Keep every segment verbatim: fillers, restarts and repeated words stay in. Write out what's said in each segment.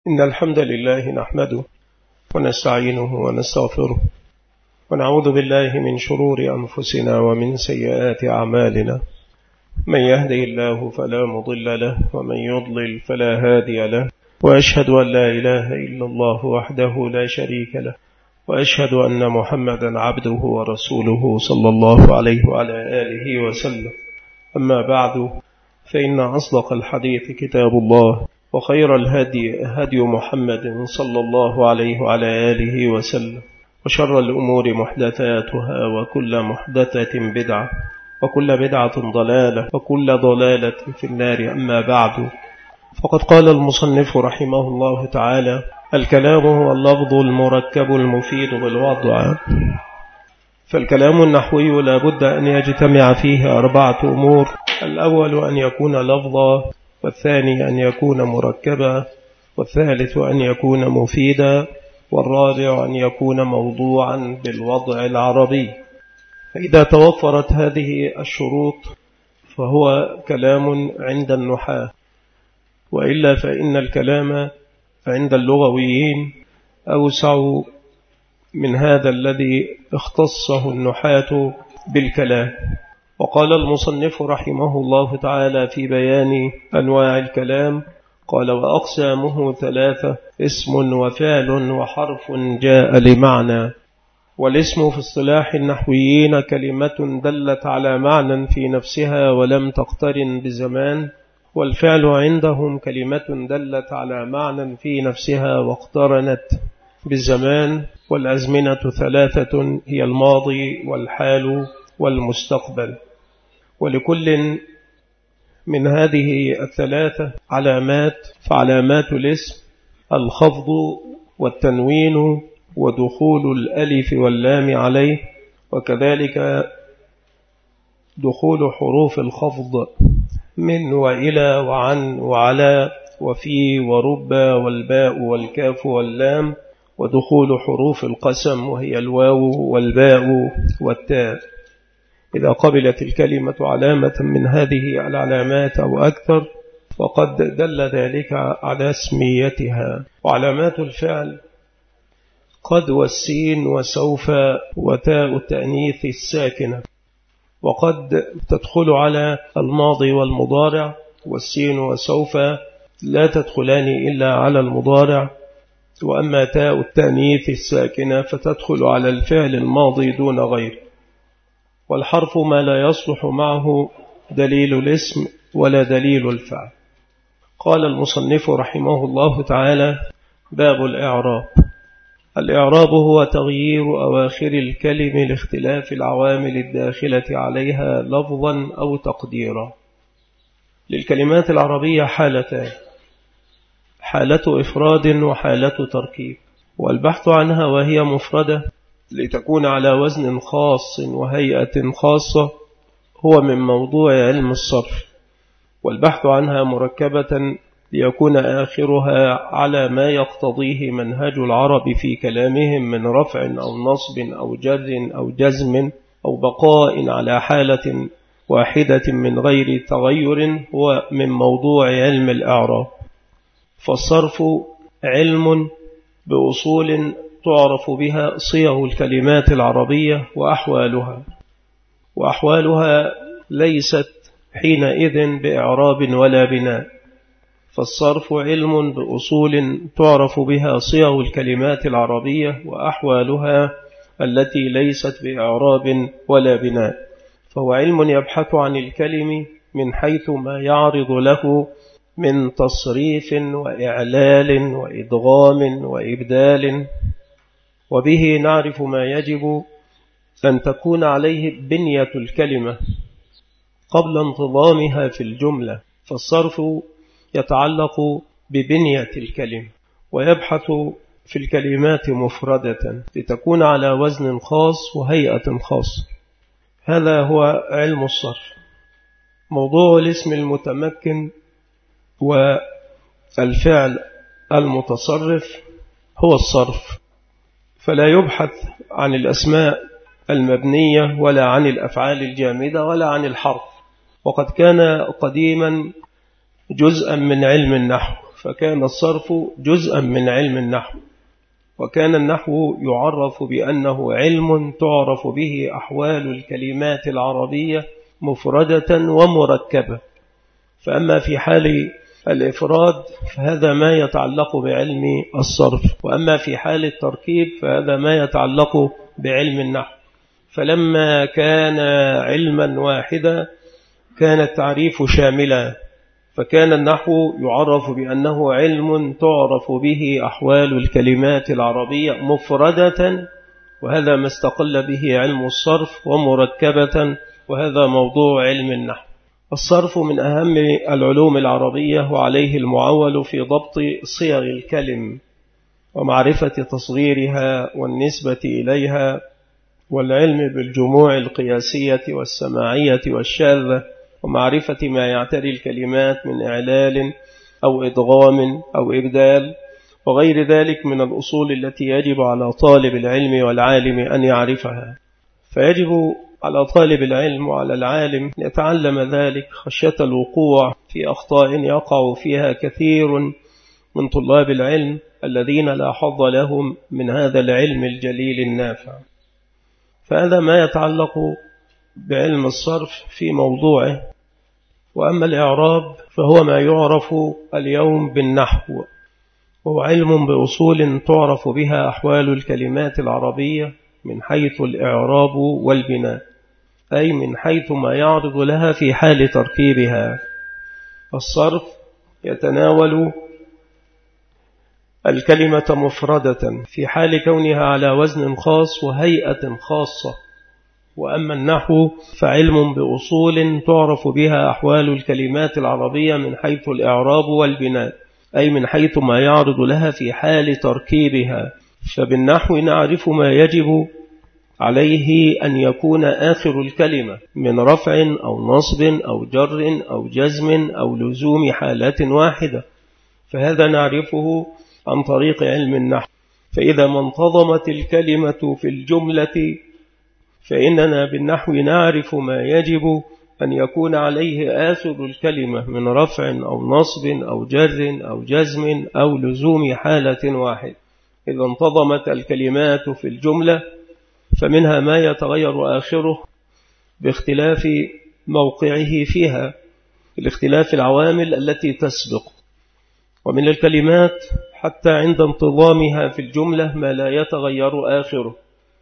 إن الحمد لله نحمده ونستعينه ونستغفره ونعوذ بالله من شرور أنفسنا ومن سيئات أعمالنا. من يهدي الله فلا مضل له ومن يضلل فلا هادي له، وأشهد أن لا إله إلا الله وحده لا شريك له، وأشهد أن محمدا عبده ورسوله صلى الله عليه وعلى آله وسلم. أما بعد، فإن أصدق الحديث كتاب الله، وخير الهدي هدي محمد صلى الله عليه وعلى آله وسلم، وشر الأمور محدثاتها، وكل محدثة بدعة، وكل بدعة ضلالة، وكل ضلالة في النار. أما بعد، فقد قال المصنف رحمه الله تعالى: الكلام هو اللفظ المركب المفيد بالوضع. فالكلام النحوي لا بد أن يجتمع فيه أربعة أمور: الأول أن يكون لفظا، والثاني أن يكون مركبا، والثالث أن يكون مفيدا، والرابع أن يكون موضوعا بالوضع العربي. فإذا توفرت هذه الشروط فهو كلام عند النحاة، وإلا فإن الكلام عند اللغويين أوسع من هذا الذي اختصه النحاة بالكلام. وقال المصنف رحمه الله تعالى في بيان أنواع الكلام، قال: وأقسامه ثلاثة: اسم وفعل وحرف جاء لمعنى. والاسم في اصطلاح النحويين كلمة دلت على معنى في نفسها ولم تقترن بزمان، والفعل عندهم كلمة دلت على معنى في نفسها واقترنت بالزمان. والأزمنة ثلاثة: هي الماضي والحال والمستقبل. ولكل من هذه الثلاثة علامات، فعلامات الاسم الخفض والتنوين ودخول الألف واللام عليه، وكذلك دخول حروف الخفض من وإلى وعن وعلى وفي ورب والباء والكاف واللام، ودخول حروف القسم وهي الواو والباء والتاء. إذا قبلت الكلمة علامة من هذه العلامات أو أكثر فقد دل ذلك على اسميتها. وعلامات الفعل قد والسين وسوف وتاء التأنيث الساكنة، وقد تدخل على الماضي والمضارع، والسين وسوف لا تدخلان إلا على المضارع، وأما تاء التأنيث الساكنة فتدخل على الفعل الماضي دون غيره. والحرف ما لا يصلح معه دليل الاسم ولا دليل الفعل. قال المصنف رحمه الله تعالى: باب الإعراب. الإعراب هو تغيير أواخر الكلم لاختلاف العوامل الداخلة عليها لفظا أو تقديرا. للكلمات العربية حالتان: حالة إفراد وحالة تركيب، والبحث عنها وهي مفردة لتكون على وزن خاص وهيئة خاصة هو من موضوع علم الصرف، والبحث عنها مركبة ليكون آخرها على ما يقتضيه منهج العرب في كلامهم من رفع أو نصب أو جر أو جزم أو بقاء على حالة واحدة من غير تغير هو من موضوع علم الإعراب. فالصرف علم بأصول تعرف بها صيغ الكلمات العربية وأحوالها، وأحوالها ليست حينئذ بإعراب ولا بناء. فالصرف علم بأصول تعرف بها صيغ الكلمات العربية وأحوالها التي ليست بإعراب ولا بناء، فهو علم يبحث عن الكلم من حيث ما يعرض له من تصريف وإعلال وإدغام وإبدال، وبه نعرف ما يجب أن تكون عليه بنية الكلمة قبل انتظامها في الجملة. فالصرف يتعلق ببنية الكلمة، ويبحث في الكلمات مفردة لتكون على وزن خاص وهيئة خاصة. هذا هو علم الصرف. موضوع الاسم المتمكن والفعل المتصرف هو الصرف، فلا يبحث عن الأسماء المبنية ولا عن الأفعال الجامدة ولا عن الحرف. وقد كان قديما جزءا من علم النحو، فكان الصرف جزءا من علم النحو، وكان النحو يعرف بأنه علم تعرف به أحوال الكلمات العربية مفردة ومركبة. فأما في حال الإفراد فهذا ما يتعلق بعلم الصرف، وأما في حال التركيب فهذا ما يتعلق بعلم النحو. فلما كان علما واحدا كان التعريف شاملا، فكان النحو يعرف بأنه علم تعرف به أحوال الكلمات العربية مفردة، وهذا ما استقل به علم الصرف، ومركبة، وهذا موضوع علم النحو. الصرف من أهم العلوم العربية، وعليه المعول في ضبط صيغ الكلم ومعرفة تصغيرها والنسبة إليها، والعلم بالجموع القياسية والسماعية والشاذة، ومعرفة ما يعتري الكلمات من إعلال أو إدغام أو إبدال وغير ذلك من الأصول التي يجب على طالب العلم والعالم أن يعرفها. فيجب على طالب العلم وعلى العالم أن يتعلم ذلك خشية الوقوع في أخطاء يقع فيها كثير من طلاب العلم الذين لا حظ لهم من هذا العلم الجليل النافع. فهذا ما يتعلق بعلم الصرف في موضوعه. وأما الإعراب فهو ما يعرف اليوم بالنحو، وهو علم بأصول تعرف بها أحوال الكلمات العربية من حيث الإعراب والبناء، أي من حيث ما يعرض لها في حال تركيبها. الصرف يتناول الكلمة مفردة في حال كونها على وزن خاص وهيئة خاصة، وأما النحو فعلم بأصول تعرف بها أحوال الكلمات العربية من حيث الإعراب والبناء، أي من حيث ما يعرض لها في حال تركيبها. فبالنحو نعرف ما يجب عليه أن يكون آخر الكلمة من رفع أو نصب أو جر أو جزم أو لزوم حالات واحدة، فهذا نعرفه عن طريق علم النحو. فإذا ما انتظمت الكلمة في الجملة فإننا بالنحو نعرف ما يجب أن يكون عليه آخر الكلمة من رفع أو نصب أو جر أو جزم أو لزوم حالة واحد. إذا انتظمت الكلمات في الجملة فمنها ما يتغير آخره باختلاف موقعه فيها، باختلاف العوامل التي تسبق. ومن الكلمات حتى عند انتظامها في الجملة ما لا يتغير آخره،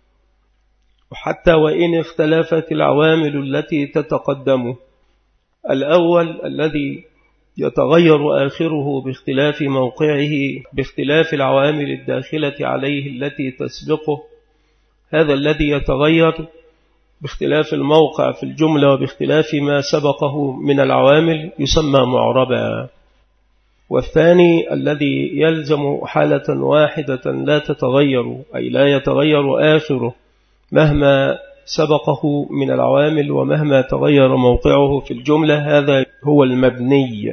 وحتى وإن اختلفت العوامل التي تتقدم. الأول الذي يتغير آخره باختلاف موقعه باختلاف العوامل الداخلة عليه التي تسبقه، هذا الذي يتغير باختلاف الموقع في الجملة وباختلاف ما سبقه من العوامل يسمى معربا. والثاني الذي يلزم حالة واحدة لا تتغير، أي لا يتغير آخره مهما سبقه من العوامل ومهما تغير موقعه في الجملة، هذا هو المبني.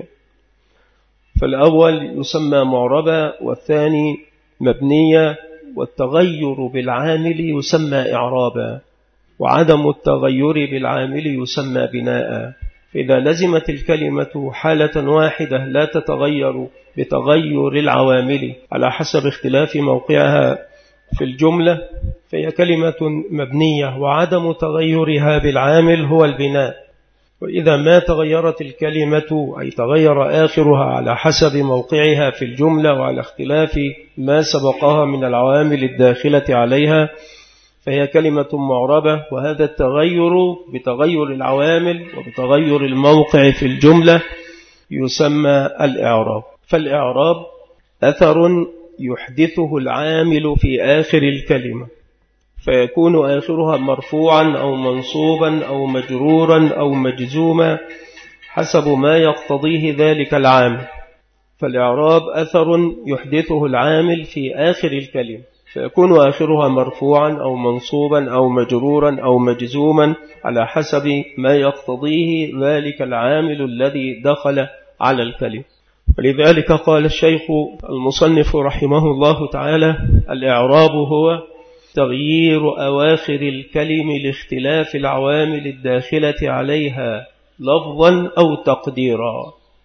فالأول يسمى معربا والثاني مبنيا، والتغير بالعامل يسمى إعرابا، وعدم التغير بالعامل يسمى بناء. فإذا لزمت الكلمة حالة واحدة لا تتغير بتغير العوامل على حسب اختلاف موقعها في الجملة فهي كلمة مبنية، وعدم تغيرها بالعامل هو البناء. وإذا ما تغيرت الكلمة أي تغير آخرها على حسب موقعها في الجملة وعلى اختلاف ما سبقها من العوامل الداخلة عليها فهي كلمة معربة. وهذا التغير بتغير العوامل وبتغير الموقع في الجملة يسمى الإعراب. فالإعراب أثر يحدثه العامل في آخر الكلمة، فيكون آخرها مرفوعا أو منصوبا أو مجرورا أو مجزوما حسب ما يقتضيه ذلك العامل. فالإعراب أثر يحدثه العامل في آخر الكلمة، فيكون آخرها مرفوعا أو منصوبا أو مجرورا أو مجزوما على حسب ما يقتضيه ذلك العامل الذي دخل على الكلمة. ولذلك قال الشيخ المصنف رحمه الله تعالى: الإعراب هو تغيير أواخر الكلم لاختلاف العوامل الداخلة عليها لفظا أو تقديرا.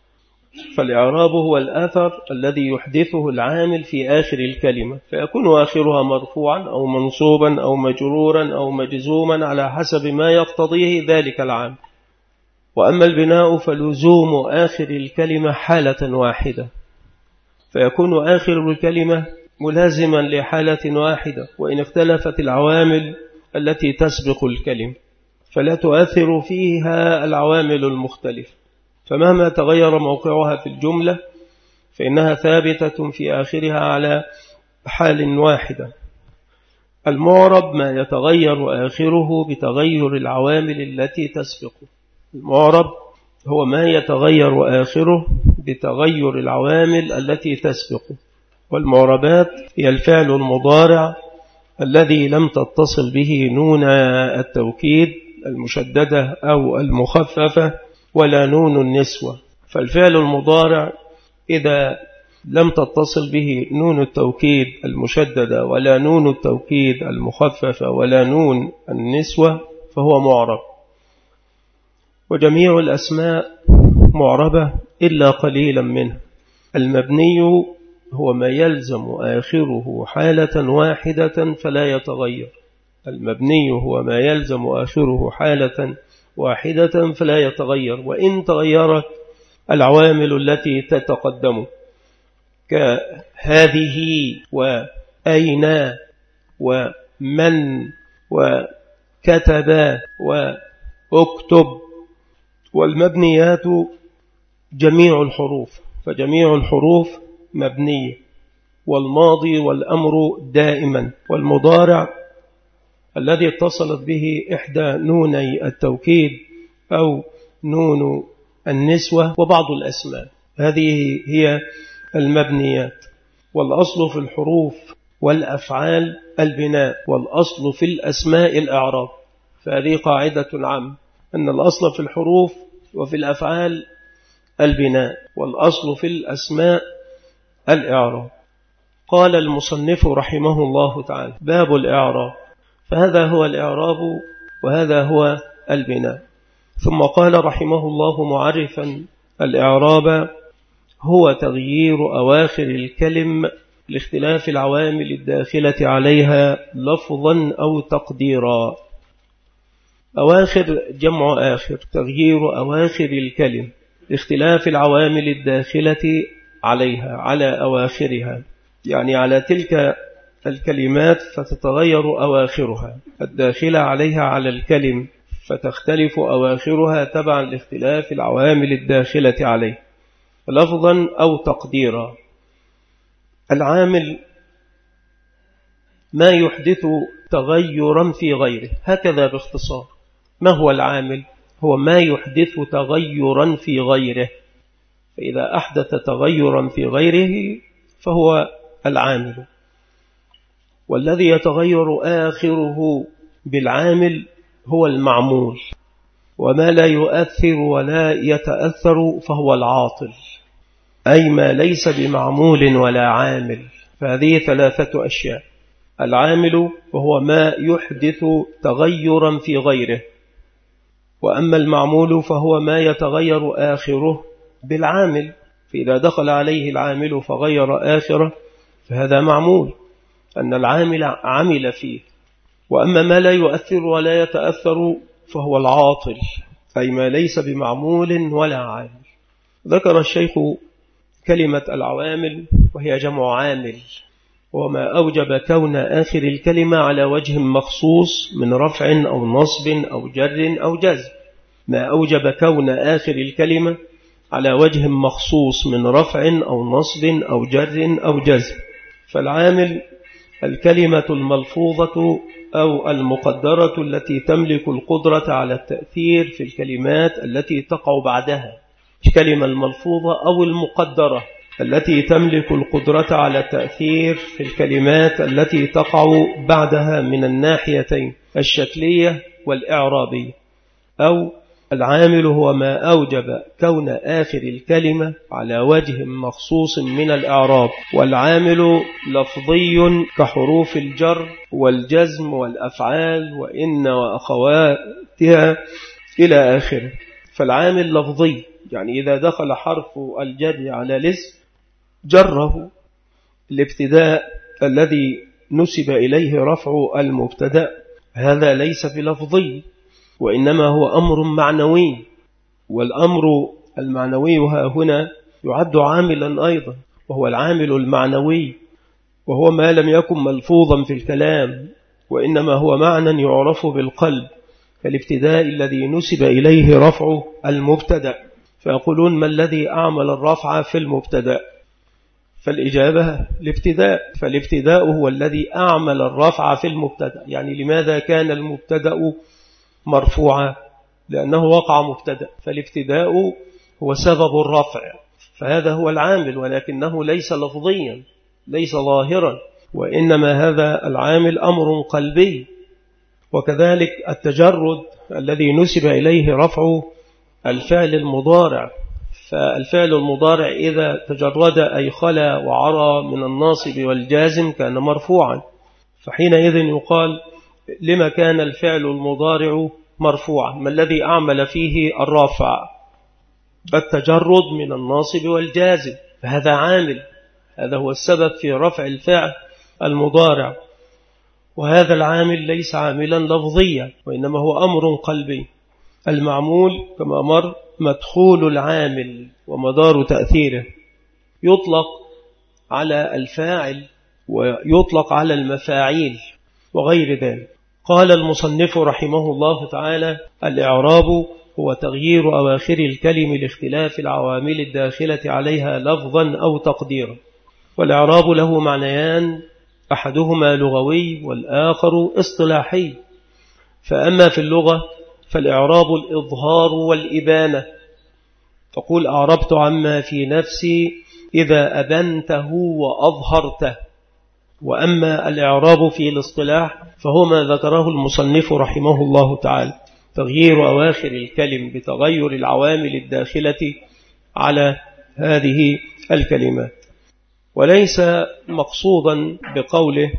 فالإعراب هو الأثر الذي يحدثه العامل في آخر الكلمة، فيكون آخرها مرفوعا أو منصوبا أو مجرورا أو مجزوما على حسب ما يقتضيه ذلك العامل. وأما البناء فلزوم آخر الكلمة حالة واحدة، فيكون آخر الكلمة ملازما لحالة واحدة، وإن اختلفت العوامل التي تسبق الكلمة فلا تؤثر فيها العوامل المختلفة، فمهما تغير موقعها في الجملة فإنها ثابتة في آخرها على حال واحدة. المعرب ما يتغير آخره بتغير العوامل التي تسبقه. المعرب هو ما يتغير آخره بتغير العوامل التي تسبقه. والمعربات هي الفعل المضارع الذي لم تتصل به نون التوكيد المشددة أو المخففة ولا نون النسوة. فالفعل المضارع إذا لم تتصل به نون التوكيد المشددة ولا نون التوكيد المخففة ولا نون النسوة فهو معرب. وجميع الأسماء معربة إلا قليلا منه. المبني هو ما يلزم آخره حالة واحدة فلا يتغير. المبني هو ما يلزم آخره حالة واحدة فلا يتغير، وإن تغيرت العوامل التي تتقدم كهذه وأين ومن وكتب وأكتب. والمبنيات جميع الحروف، فجميع الحروف مبنية، والماضي والأمر دائما، والمضارع الذي اتصلت به إحدى نوني التوكيد أو نون النسوة وبعض الأسماء، هذه هي المبنيات. والأصل في الحروف والأفعال البناء، والأصل في الأسماء الإعراب. فهذه قاعدة عامة أن الأصل في الحروف وفي الأفعال البناء، والأصل في الأسماء الإعراب. قال المصنف رحمه الله تعالى: باب الإعراب. فهذا هو الإعراب وهذا هو البناء. ثم قال رحمه الله معرفا الإعراب: هو تغيير أواخر الكلم لاختلاف العوامل الداخلة عليها لفظا أو تقديرا. أواخر جمع آخر، تغيير أواخر الكلم لاختلاف العوامل الداخلة عليها على أواخرها، يعني على تلك الكلمات فتتغير أواخرها الداخلة عليها على الكلم، فتختلف أواخرها تبعا لاختلاف العوامل الداخلة عليه لفظا أو تقديرا. العامل ما يحدث تغيرا في غيره، هكذا باختصار. ما هو العامل؟ هو ما يحدث تغيرا في غيره، فإذا أحدث تغيرا في غيره فهو العامل. والذي يتغير آخره بالعامل هو المعمول، وما لا يؤثر ولا يتأثر فهو العاطل، أي ما ليس بمعمول ولا عامل. فهذه ثلاثة أشياء: العامل وهو ما يحدث تغيرا في غيره، وأما المعمول فهو ما يتغير آخره بالعامل، فإذا دخل عليه العامل فغير آخره فهذا معمول، أن العامل عمل فيه. وأما ما لا يؤثر ولا يتأثر فهو العاطل، أي ما ليس بمعمول ولا عامل. ذكر الشيخ كلمة العوامل وهي جمع عامل، وما أوجب كون آخر الكلمة على وجه مخصوص من رفع أو نصب أو جر أو جزم. ما أوجب كون آخر الكلمة على وجه مخصوص من رفع أو نصب أو جر أو جزم. فالعامل الكلمة الملفوظة أو المقدرة التي تملك القدرة على التأثير في الكلمات التي تقع بعدها. الكلمة الملفوظة أو المقدرة التي تملك القدرة على التأثير في الكلمات التي تقع بعدها من الناحيتين الشكلية والإعرابية. أو العامل هو ما أوجب كون آخر الكلمة على وجه مخصوص من الإعراب، والعامل لفظي كحروف الجر والجزم والأفعال وإن وأخواتها إلى آخره. فالعامل لفظي يعني إذا دخل حرف الجر على الاسم جره الابتداء الذي نسب إليه رفع المبتدأ، هذا ليس بلفظي وإنما هو أمر معنوي، والأمر المعنوي ها هنا يعد عاملا أيضا، وهو العامل المعنوي، وهو ما لم يكن ملفوظا في الكلام وإنما هو معنى يعرف بالقلب، كالابتداء الذي نسب إليه رفع المبتدأ. فيقولون ما الذي أعمل الرفع في المبتدأ؟ فالإجابة الابتداء، فالابتداء هو الذي أعمل الرفع في المبتدأ. يعني لماذا كان المبتدأ مرفوعا؟ لأنه وقع مبتدأ، فالابتداء هو سبب الرفع، فهذا هو العامل، ولكنه ليس لفظيا، ليس ظاهرا، وإنما هذا العامل أمر قلبي. وكذلك التجرد الذي نسب إليه رفع الفعل المضارع، فالفعل المضارع إذا تجرد أي خلا وعرى من الناصب والجازم كان مرفوعا، فحينئذ يقال لما كان الفعل المضارع مرفوعا؟ ما الذي أعمل فيه الرافع؟ التجرد من الناصب والجازم، فهذا عامل، هذا هو السبب في رفع الفعل المضارع، وهذا العامل ليس عاملا لفظيا وإنما هو أمر قلبي. المعمول كما مر مدخول العامل ومدار تأثيره، يطلق على الفاعل ويطلق على المفاعيل وغير ذلك. قال المصنف رحمه الله تعالى: الإعراب هو تغيير أواخر الكلم لاختلاف العوامل الداخلة عليها لفظا أو تقديرا. والإعراب له معنيان، أحدهما لغوي والآخر اصطلاحي. فأما في اللغة فالإعراب الإظهار والإبانة، تقول أعربت عما في نفسي إذا أبنته وأظهرته. وأما الإعراب في الاصطلاح فهو ما ذكره المصنف رحمه الله تعالى: تغيير أواخر الكلم بتغير العوامل الداخلة على هذه الكلمات. وليس مقصودا بقوله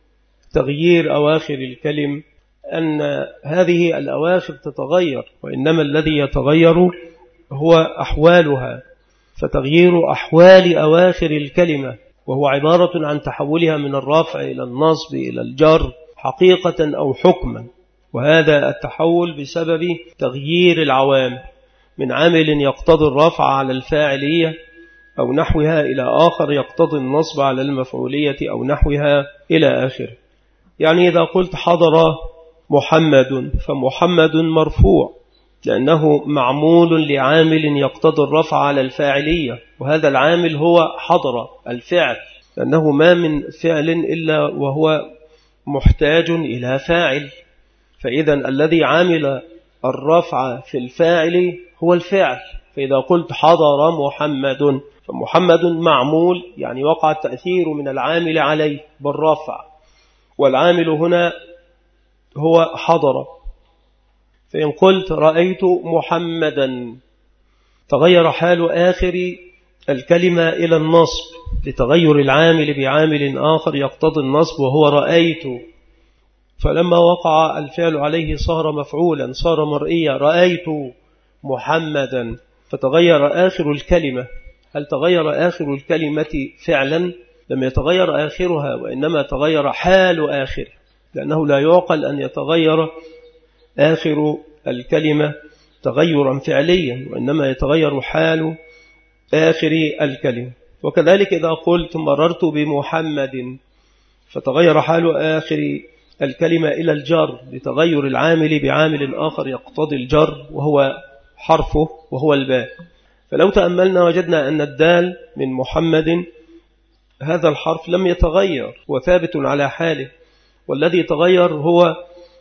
تغيير أواخر الكلم أن هذه الأواخر تتغير، وإنما الذي يتغير هو أحوالها، فتغيير أحوال أواخر الكلمة، وهو عبارة عن تحولها من الرفع إلى النصب إلى الجر حقيقة أو حكما. وهذا التحول بسبب تغيير العوامل من عامل يقتضي الرفع على الفاعلية أو نحوها إلى آخر يقتضي النصب على المفعولية أو نحوها إلى آخر. يعني إذا قلت حضر محمد فمحمد مرفوع لأنه معمول لعامل يقتضي الرفع على الفاعلية، وهذا العامل هو حضر الفعل، لأنه ما من فعل إلا وهو محتاج إلى فاعل، فإذا الذي عامل الرفع في الفاعل هو الفعل. فإذا قلت حضر محمد فمحمد معمول، يعني وقع التأثير من العامل عليه بالرفع، والعامل هنا هو حضر. فإن قلت رأيت محمدا تغير حال آخر الكلمة إلى النصب لتغير العامل بعامل آخر يقتضي النصب وهو رأيت، فلما وقع الفعل عليه صار مفعولا، صار مرئيا، رأيت محمدا، فتغير آخر الكلمة. هل تغير آخر الكلمة فعلا؟ لم يتغير آخرها، وإنما تغير حال آخر، لأنه لا يعقل أن يتغير آخر الكلمة تغيرا فعليا، وإنما يتغير حال آخر الكلمة. وكذلك إذا قلت مررت بمحمد فتغير حال آخر الكلمة إلى الجر لتغير العامل بعامل آخر يقتضي الجر وهو حرفه وهو الباء. فلو تأملنا وجدنا أن الدال من محمد هذا الحرف لم يتغير وثابت على حاله، والذي تغير هو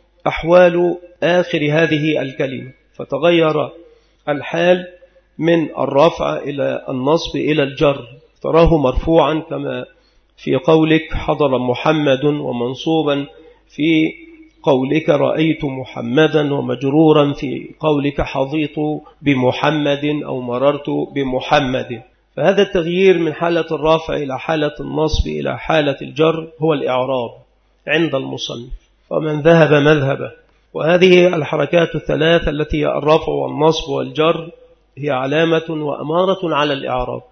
أحوال آخر هذه الكلمة، فتغير الحال من الرفع إلى النصب إلى الجر، تراه مرفوعا كما في قولك حضر محمد، ومنصوبا في قولك رأيت محمدا، ومجرورا في قولك حظيت بمحمد أو مررت بمحمد. فهذا التغيير من حالة الرفع إلى حالة النصب إلى حالة الجر هو الإعراب عند المصنف، ومن ذهب مذهبه. وهذه الحركات الثلاث التي هي الرفع والنصب والجر هي علامة وأمارة على الإعراب.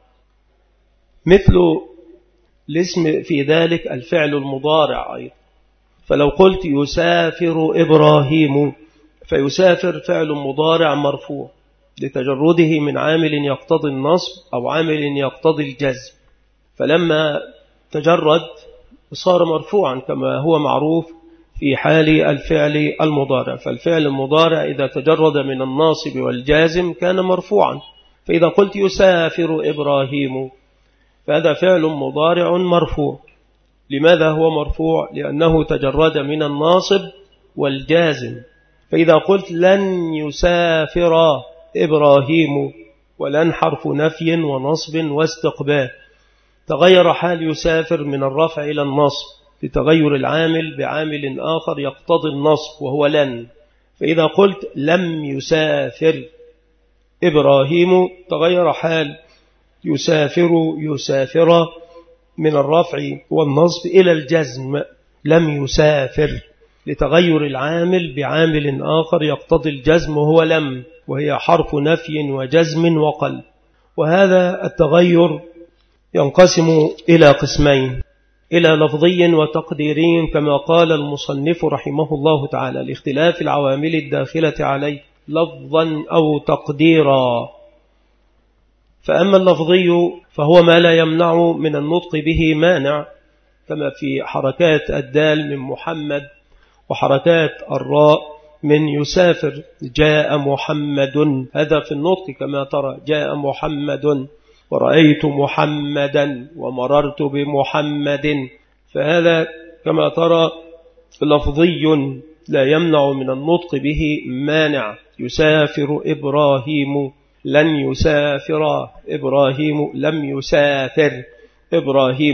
مثل الاسم في ذلك الفعل المضارع أيضا، فلو قلت يسافر إبراهيم، فيسافر فعل مضارع مرفوع لتجرده من عامل يقتضي النصب أو عامل يقتضي الجزم، فلما تجرد صار مرفوعا كما هو معروف في حال الفعل المضارع. فالفعل المضارع إذا تجرد من الناصب والجازم كان مرفوعا. فإذا قلت يسافر إبراهيم فهذا فعل مضارع مرفوع. لماذا هو مرفوع؟ لأنه تجرد من الناصب والجازم. فإذا قلت لن يسافر إبراهيم، ولن حرف نفي ونصب واستقبال، تغير حال يسافر من الرفع إلى النصب لتغير العامل بعامل آخر يقتضي النصب وهو لن. فإذا قلت لم يسافر إبراهيم تغير حال يسافر يسافر من الرفع والنصب إلى الجزم لم يسافر لتغير العامل بعامل آخر يقتضي الجزم وهو لم، وهي حرف نفي وجزم وقلب. وهذا التغير ينقسم إلى قسمين، إلى لفظي وتقديري كما قال المصنف رحمه الله تعالى لاختلاف العوامل الداخلة عليه لفظا أو تقديرا. فأما اللفظي فهو ما لا يمنع من النطق به مانع، كما في حركات الدال من محمد وحركات الراء من يسافر، جاء محمد، هذا في النطق كما ترى جاء محمد، ورأيت محمدا ومررت بمحمد، فهذا كما ترى لفظي لا يمنع من النطق به مانع. يسافر إبراهيم، لن يسافر إبراهيم، لم يسافر إبراهيم.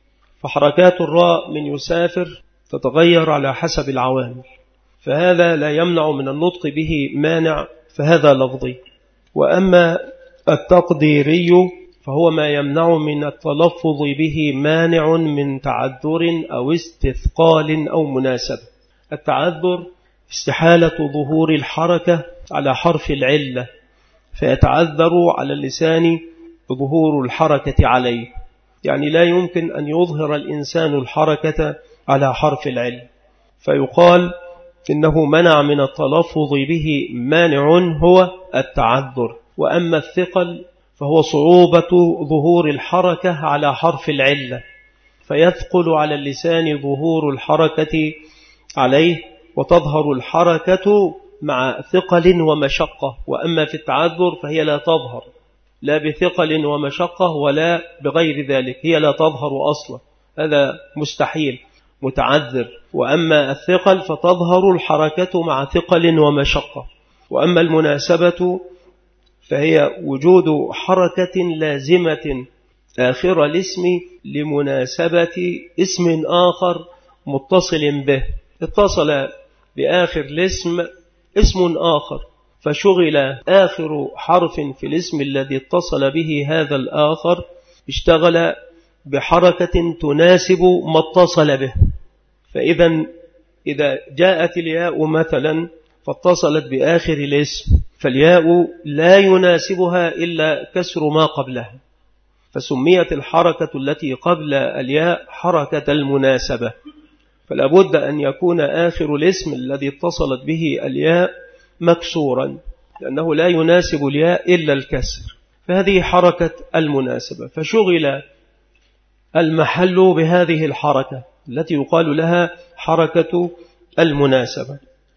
فحركات الراء من يسافر تتغير على حسب العوامل، فهذا لا يمنع من النطق به مانع، فهذا لفظي. وأما التقديري فهو ما يمنع من التلفظ به مانع من تعذر أو استثقال أو مناسبة. التعذر استحالة ظهور الحركة على حرف العلة، فيتعذر على اللسان ظهور الحركة عليه، يعني لا يمكن أن يظهر الإنسان الحركة على حرف العلة، فيقال إنه منع من التلفظ به مانع هو التعذر. وأما الثقل فهو صعوبة ظهور الحركة على حرف العلة، فيثقل على اللسان ظهور الحركة عليه، وتظهر الحركة مع ثقل ومشقة. وأما في التعذر فهي لا تظهر لا بثقل ومشقة ولا بغير ذلك، هي لا تظهر أصلا، هذا مستحيل متعذر. وأما الثقل فتظهر الحركة مع ثقل ومشقة. وأما المناسبة فهي وجود حركة لازمة آخر الاسم لمناسبة اسم آخر متصل به، اتصل بآخر الاسم اسم آخر فشغل آخر حرف في الاسم الذي اتصل به هذا الآخر، اشتغل بحركة تناسب ما اتصل به. فإذا إذا جاءت الياء مثلا فاتصلت بآخر الاسم، فالياء لا يناسبها إلا كسر ما قبلها، فسميت الحركة التي قبل الياء حركة المناسبة. فلا بد أن يكون آخر الاسم الذي اتصلت به الياء مكسورا، لأنه لا يناسب الياء إلا الكسر، فهذه حركة المناسبة. فشغل المحل بهذه الحركة التي يقال لها حركة المناسبة.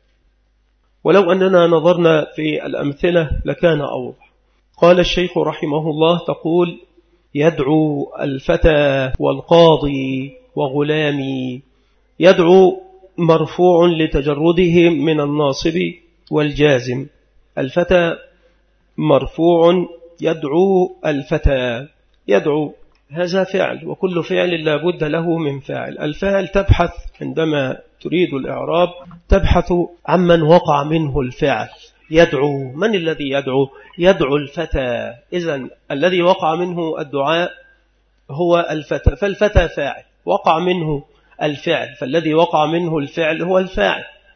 ولو أننا نظرنا في الأمثلة لكان أوضح. قال الشيخ رحمه الله تقول يدعو الفتى والقاضي وغلامي. يدعو مرفوع لتجرده من الناصب والجازم، الفتى مرفوع يدعو الفتى. يدعو هذا فعل، وكل فعل لا بد له من فاعل. الفاعل تبحث عندما تريد الإعراب تبحث عمن وقع منه الفعل. يدعو، من الذي يدعو؟ يدعو الفتى، إذن الذي وقع منه الدعاء هو الفتى، فالفتى فاعل وقع منه الفعل، فالذي وقع منه الفعل هو الفاعل.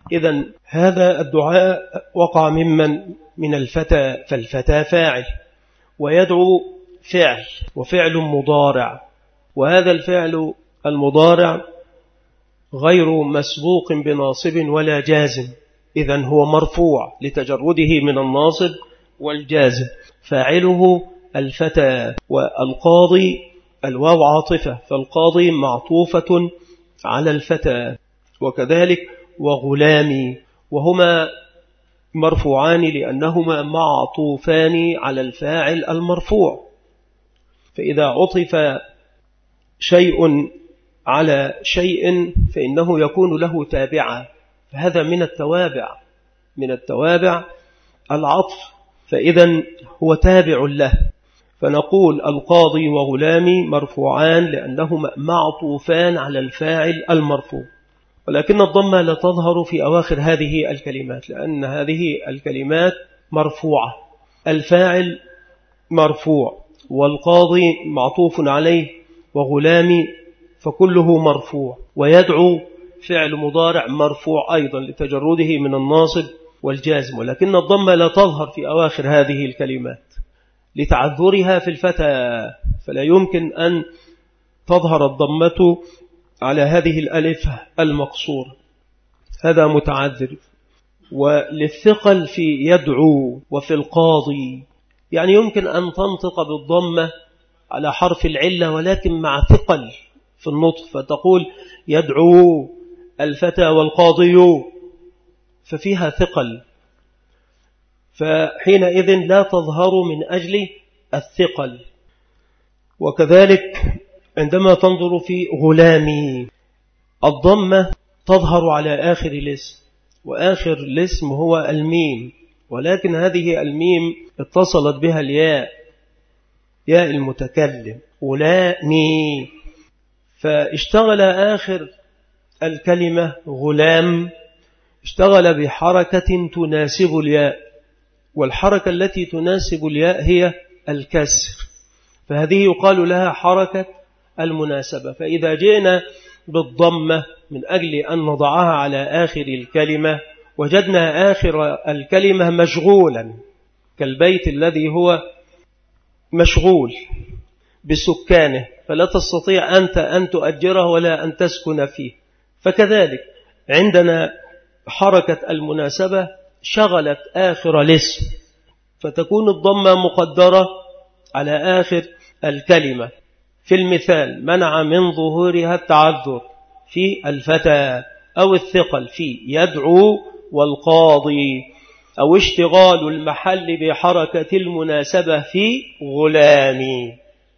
إذن هذا الدعاء وقع ممن من الفتى، فالفتى فاعل، ويدعو فعل وفعل مضارع، وهذا الفعل المضارع غير مسبوق بناصب ولا جازم، إذن هو مرفوع لتجرده من الناصب والجازم. فاعله الفتى، والقاضي الواو عاطفة، فالقاضي معطوفة على الفتى، وكذلك وغلامي، وهما مرفوعان لأنهما معطوفان على الفاعل المرفوع. فإذا عطف شيء على شيء فإنه يكون له تابعا، فهذا من التوابع من التوابع العطف، فإذا هو تابع له. فنقول القاضي وغلامي مرفوعان لأنهما معطوفان على الفاعل المرفوع، ولكن الضمة لا تظهر في أواخر هذه الكلمات، لأن هذه الكلمات مرفوعة، الفاعل مرفوع والقاضي معطوف عليه وغلامي فكله مرفوع، ويدعو فعل مضارع مرفوع أيضا لتجرده من الناصب والجازم، ولكن الضمة لا تظهر في أواخر هذه الكلمات لتعذرها في الفتى، فلا يمكن أن تظهر الضمة على هذه الألف المقصور، هذا متعذر. وللثقل في يدعو وفي القاضي، يعني يمكن أن تنطق بالضمة على حرف العلة ولكن مع ثقل في النطق، فتقول يدعو الفتى والقاضي، ففيها ثقل، فحينئذ لا تظهر من أجل الثقل. وكذلك عندما تنظر في غلامي، الضمة تظهر على آخر الاسم، وآخر الاسم هو الميم، ولكن هذه الميم اتصلت بها الياء، ياء المتكلم غلامي، فاشتغل آخر الكلمة غلام اشتغل بحركة تناسب الياء، والحركة التي تناسب الياء هي الكسر، فهذه يقال لها حركة المناسبة. فإذا جئنا بالضمة من أجل أن نضعها على آخر الكلمة وجدنا آخر الكلمة مشغولا، كالبيت الذي هو مشغول بسكانه، فلا تستطيع أنت أن تؤجره ولا أن تسكن فيه، فكذلك عندنا حركة المناسبة شغلت آخر الاسم، فتكون الضمة مقدرة على آخر الكلمة. في المثال منع من ظهورها التعذر في الفتى، أو الثقل في يدعو والقاضي، أو اشتغال المحل بحركة المناسبة في غلامي.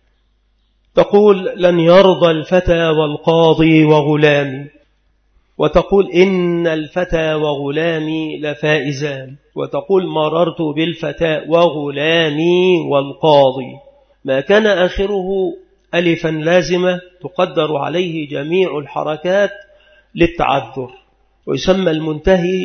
تقول لن يرضى الفتى والقاضي وغلامي، وتقول إن الفتى وغلامي لفائزان، وتقول مررت بالفتى وغلامي والقاضي. ما كان آخره ألفا لازمة تقدر عليه جميع الحركات للتعذر، ويسمى المنتهي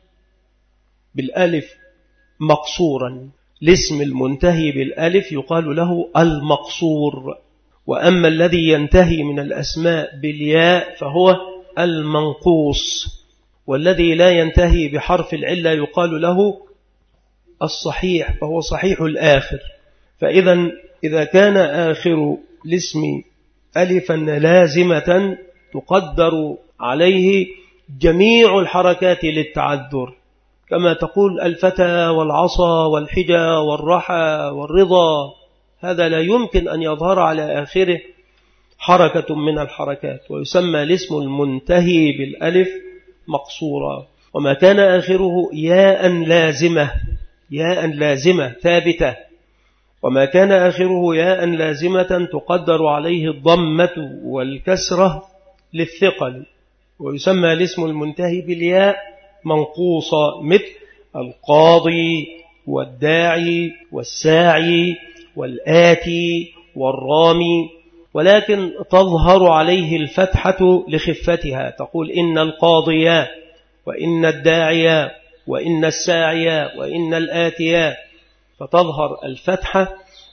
بالألف مقصورا، الاسم المنتهي بالألف يقال له المقصور، وأما الذي ينتهي من الأسماء بالياء فهو المنقوص، والذي لا ينتهي بحرف العلة يقال له الصحيح، فهو صحيح الآخر. فإذا إذا كان آخر الاسم ألفا لازمة تقدر عليه جميع الحركات للتعذر، كما تقول الفتى والعصا والحجى والرحى والرضا، هذا لا يمكن أن يظهر على آخره حركة من الحركات، ويسمى الاسم المنتهي بالألف مقصورا. وما كان آخره ياء لازمة، ياء لازمة ثابتة، وما كان آخره ياء لازمة تقدر عليه الضمة والكسرة للثقل، ويسمى الاسم المنتهي بالياء منقوصة، مثل القاضي والداعي والساعي والآتي والرامي، ولكن تظهر عليه الفتحة لخفتها، تقول إن القاضيا وإن الداعيا وإن الساعيا وإن الآتيا، فتظهر الفتحة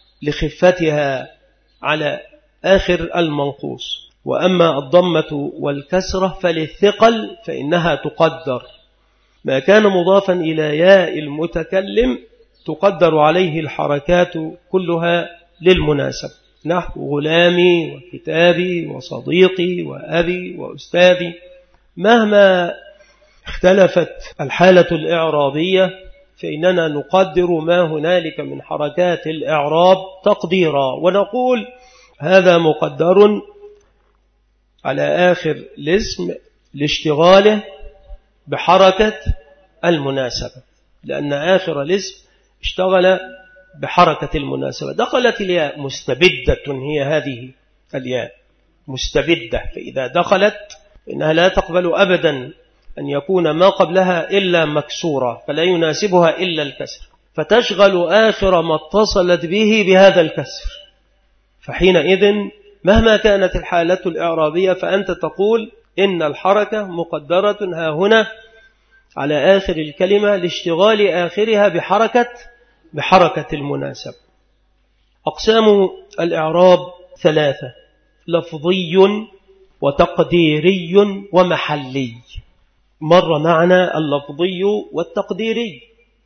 لخفتها على آخر المنقوص. وأما الضمة والكسرة فللثقل فإنها تقدر، ما كان مضافا إلى ياء المتكلم تقدر عليه الحركات كلها للمناسبة، نحو غلامي وكتابي وصديقي وأبي وأستاذي. مهما اختلفت الحالة الإعرابية فإننا نقدر ما هنالك من حركات الإعراب تقديرا، ونقول هذا مقدر على آخر الاسم لاشتغاله بحركة المناسبة، لأن آخر الاسم اشتغل بحركة المناسبة. دخلت الياء مستبدة، هي هذه الياء مستبدة، فإذا دخلت إنها لا تقبل أبدا أن يكون ما قبلها إلا مكسورة، فلا يناسبها إلا الكسر، فتشغل آخر ما اتصلت به بهذا الكسر. فحينئذ مهما كانت الحالة الإعرابية فأنت تقول إن الحركة مقدرة ها هنا على آخر الكلمة لاشتغال آخرها بحركة بحركة المناسبة. أقسام الإعراب ثلاثة: لفظي وتقديري ومحلي. مر معنا اللفظي والتقديري.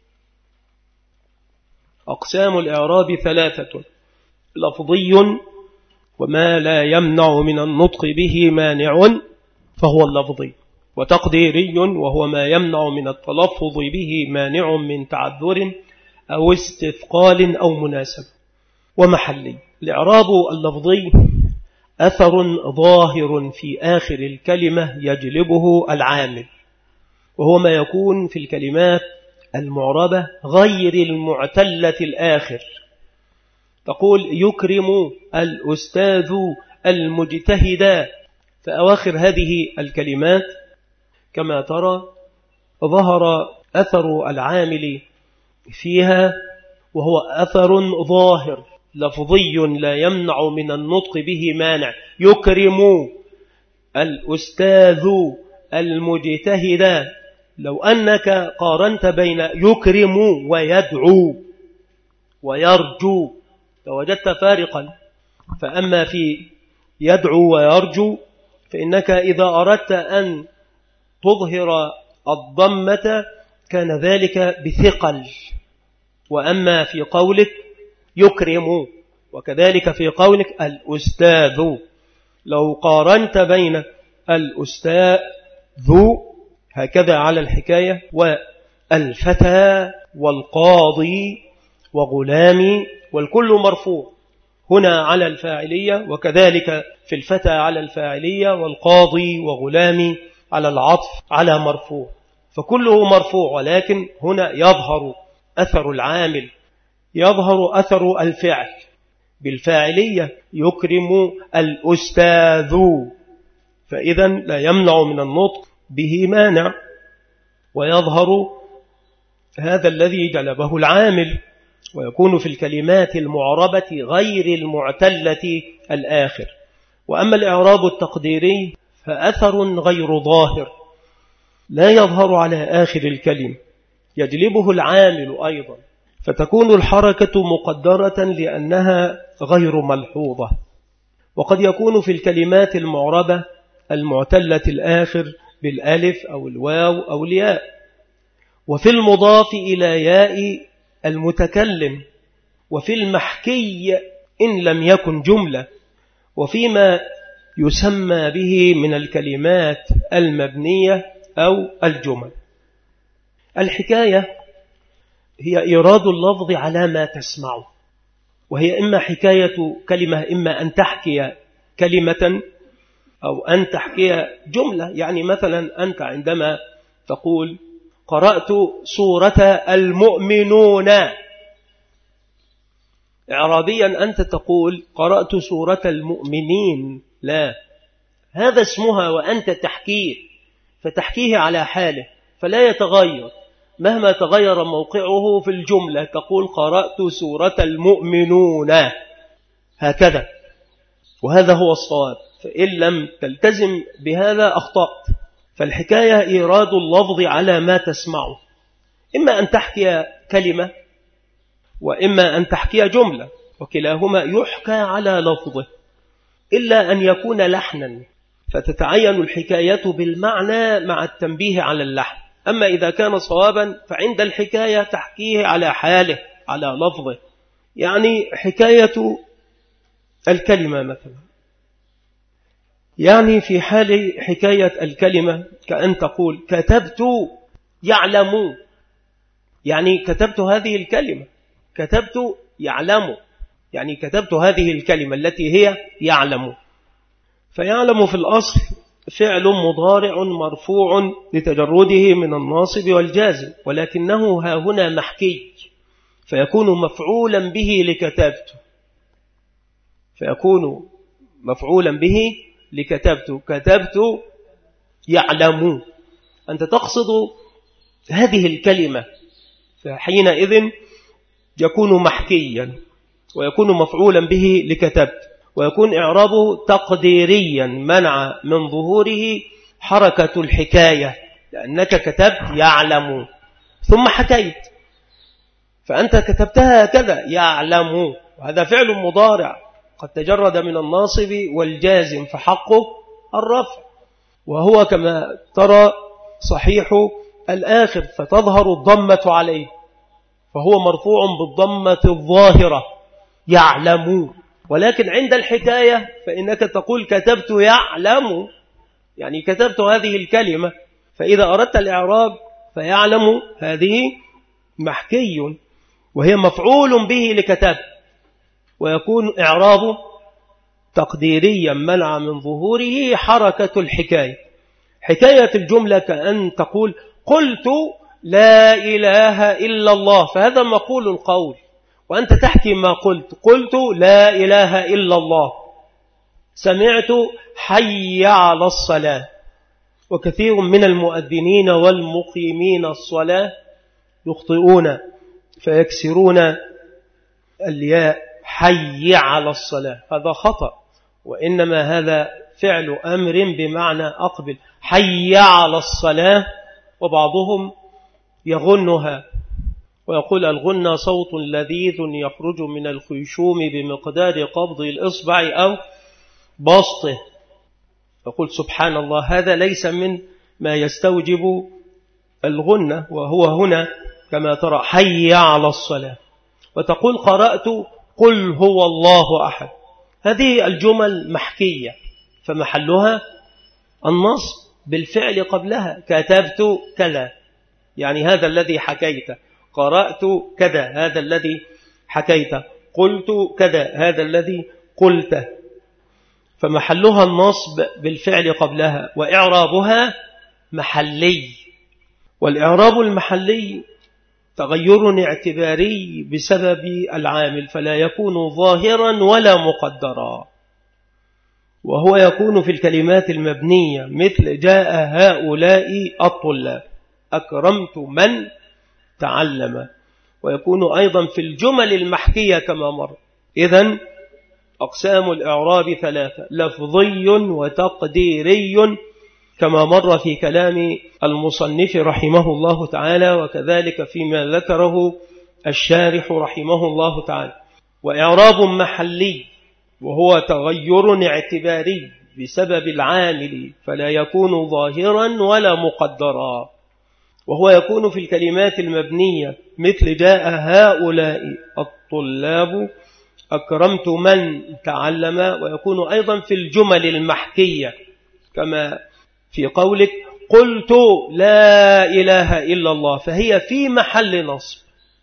أقسام الإعراب ثلاثة: لفظي وما لا يمنع من النطق به مانع فهو اللفظي، وتقديري وهو ما يمنع من التلفظ به مانع من تعذر أو استثقال أو مناسب. ومحلي. الإعراب اللفظي أثر ظاهر في آخر الكلمة يجلبه العامل، وهو ما يكون في الكلمات المعربة غير المعتلة الآخر. تقول يكرم الأستاذ المجتهد، فأواخر هذه الكلمات كما ترى ظهر أثر العامل فيها، وهو أثر ظاهر لفظي لا يمنع من النطق به مانع. يكرم الأستاذ المجتهد. لو أنك قارنت بين يكرم ويدعو ويرجو فوجدت فارقا. فأما في يدعو ويرجو فإنك إذا أردت أن تظهر الضمة كان ذلك بثقل، وأما في قولك يكرم وكذلك في قولك الأستاذ، لو قارنت بين الأستاذ هكذا على الحكاية والفتى والقاضي وغلامي، والكل مرفوع هنا على الفاعلية، وكذلك في الفتى على الفاعلية والقاضي وغلامي على العطف على مرفوع، فكله مرفوع، ولكن هنا يظهر أثر العامل، يظهر أثر الفعل بالفاعلية يكرم الأستاذ، فإذا لا يمنع من النطق به مانع، ويظهر هذا الذي جلبه العامل، ويكون في الكلمات المعربة غير المعتلة الآخر. وأما الإعراب التقديري فأثر غير ظاهر لا يظهر على آخر الكلمة، يجلبه العامل أيضا، فتكون الحركة مقدرة لأنها غير ملحوظة. وقد يكون في الكلمات المعربة المعتلة الآخر بالألف أو الواو أو الياء. وفي المضاف إلى ياء المتكلم، وفي المحكي إن لم يكن جملة، وفيما يسمى به من الكلمات المبنية أو الجمل. الحكاية هي إيراد اللفظ على ما تسمعه، وهي إما حكاية كلمة، إما أن تحكي كلمة أو أن تحكي جملة. يعني مثلا أنت عندما تقول قرأت سورة المؤمنون، إعرابيا أنت تقول قرأت سورة المؤمنين، لا، هذا اسمها وأنت تحكيه، فتحكيه على حاله فلا يتغير مهما تغير موقعه في الجملة، تقول قرأت سورة المؤمنون هكذا، وهذا هو الصواب. فإن لم تلتزم بهذا أخطأت. فالحكاية إيراد اللفظ على ما تسمعه، إما أن تحكي كلمة وإما أن تحكي جملة، وكلاهما يحكى على لفظه، إلا أن يكون لحنا فتتعين الحكاية بالمعنى مع التنبيه على اللحن. أما إذا كان صوابا فعند الحكاية تحكيه على حاله على لفظه. يعني حكاية الكلمة مثلا، يعني في حال حكاية الكلمة كأن تقول كتبت يعلم، يعني كتبت هذه الكلمة، كتبت يعلم، يعني كتبت هذه الكلمة التي هي يعلم. فيعلم في الأصل فعل مضارع مرفوع لتجرده من الناصب والجازم، ولكنه ها هنا محكي فيكون مفعولا به لكتبت، فيكون مفعولا به لكتبت. كتبت يعلم، أنت تقصد هذه الكلمة، فحينئذ يكون محكيا ويكون مفعولا به لكتبت، ويكون إعرابه تقديريا منع من ظهوره حركة الحكاية، لأنك كتبت يعلم ثم حكيت، فأنت كتبتها كذا يعلم، وهذا فعل مضارع قد تجرد من الناصب والجازم فحقه الرفع، وهو كما ترى صحيح الآخر فتظهر الضمة عليه، فهو مرفوع بالضمة الظاهرة يعلم. ولكن عند الحكاية فإنك تقول كتبت يعلم، يعني كتبت هذه الكلمة، فإذا أردت الإعراب فيعلم هذه محكي وهي مفعول به لكتب، ويكون إعرابه تقديريا منع من ظهوره حركة الحكاية. حكاية الجملة كأن تقول قلت لا إله إلا الله، فهذا مقول القول وأنت تحكي ما قلت، قلت لا إله إلا الله. سمعت حي على الصلاة، وكثير من المؤذنين والمقيمين الصلاة يخطئون فيكسرون الياء حي على الصلاة، هذا خطأ، وإنما هذا فعل أمر بمعنى أقبل حي على الصلاة. وبعضهم يغنها ويقول الغنى صوت لذيذ يخرج من الخيشوم بمقدار قبض الإصبع أو بسطه، يقول سبحان الله، هذا ليس من ما يستوجب الغنى، وهو هنا كما ترى حي على الصلاة. وتقول قرأت قل هو الله أحد، هذه الجمل محكية فمحلها النص بالفعل قبلها. كتبت كذا، يعني هذا الذي حكيت، قرأت كذا هذا الذي حكيت، قلت كذا هذا الذي قلته، فمحلها النصب بالفعل قبلها، وإعرابها محلي. والإعراب المحلي تغير اعتباري بسبب العامل، فلا يكون ظاهرا ولا مقدرا، وهو يكون في الكلمات المبنية مثل جاء هؤلاء الطلاب، أكرمت من تعلم، ويكون أيضا في الجمل المحكية كما مر. إذن أقسام الإعراب ثلاثة: لفظي وتقديري كما مر في كلام المصنف رحمه الله تعالى، وكذلك فيما ذكره الشارح رحمه الله تعالى. وإعراب محلي وهو تغير اعتباري بسبب العامل، فلا يكون ظاهرا ولا مقدرا، وهو يكون في الكلمات المبنية مثل جاء هؤلاء الطلاب، أكرمت من تعلم، ويكون أيضا في الجمل المحكية كما في قولك قلت لا إله إلا الله، فهي في محل نصب.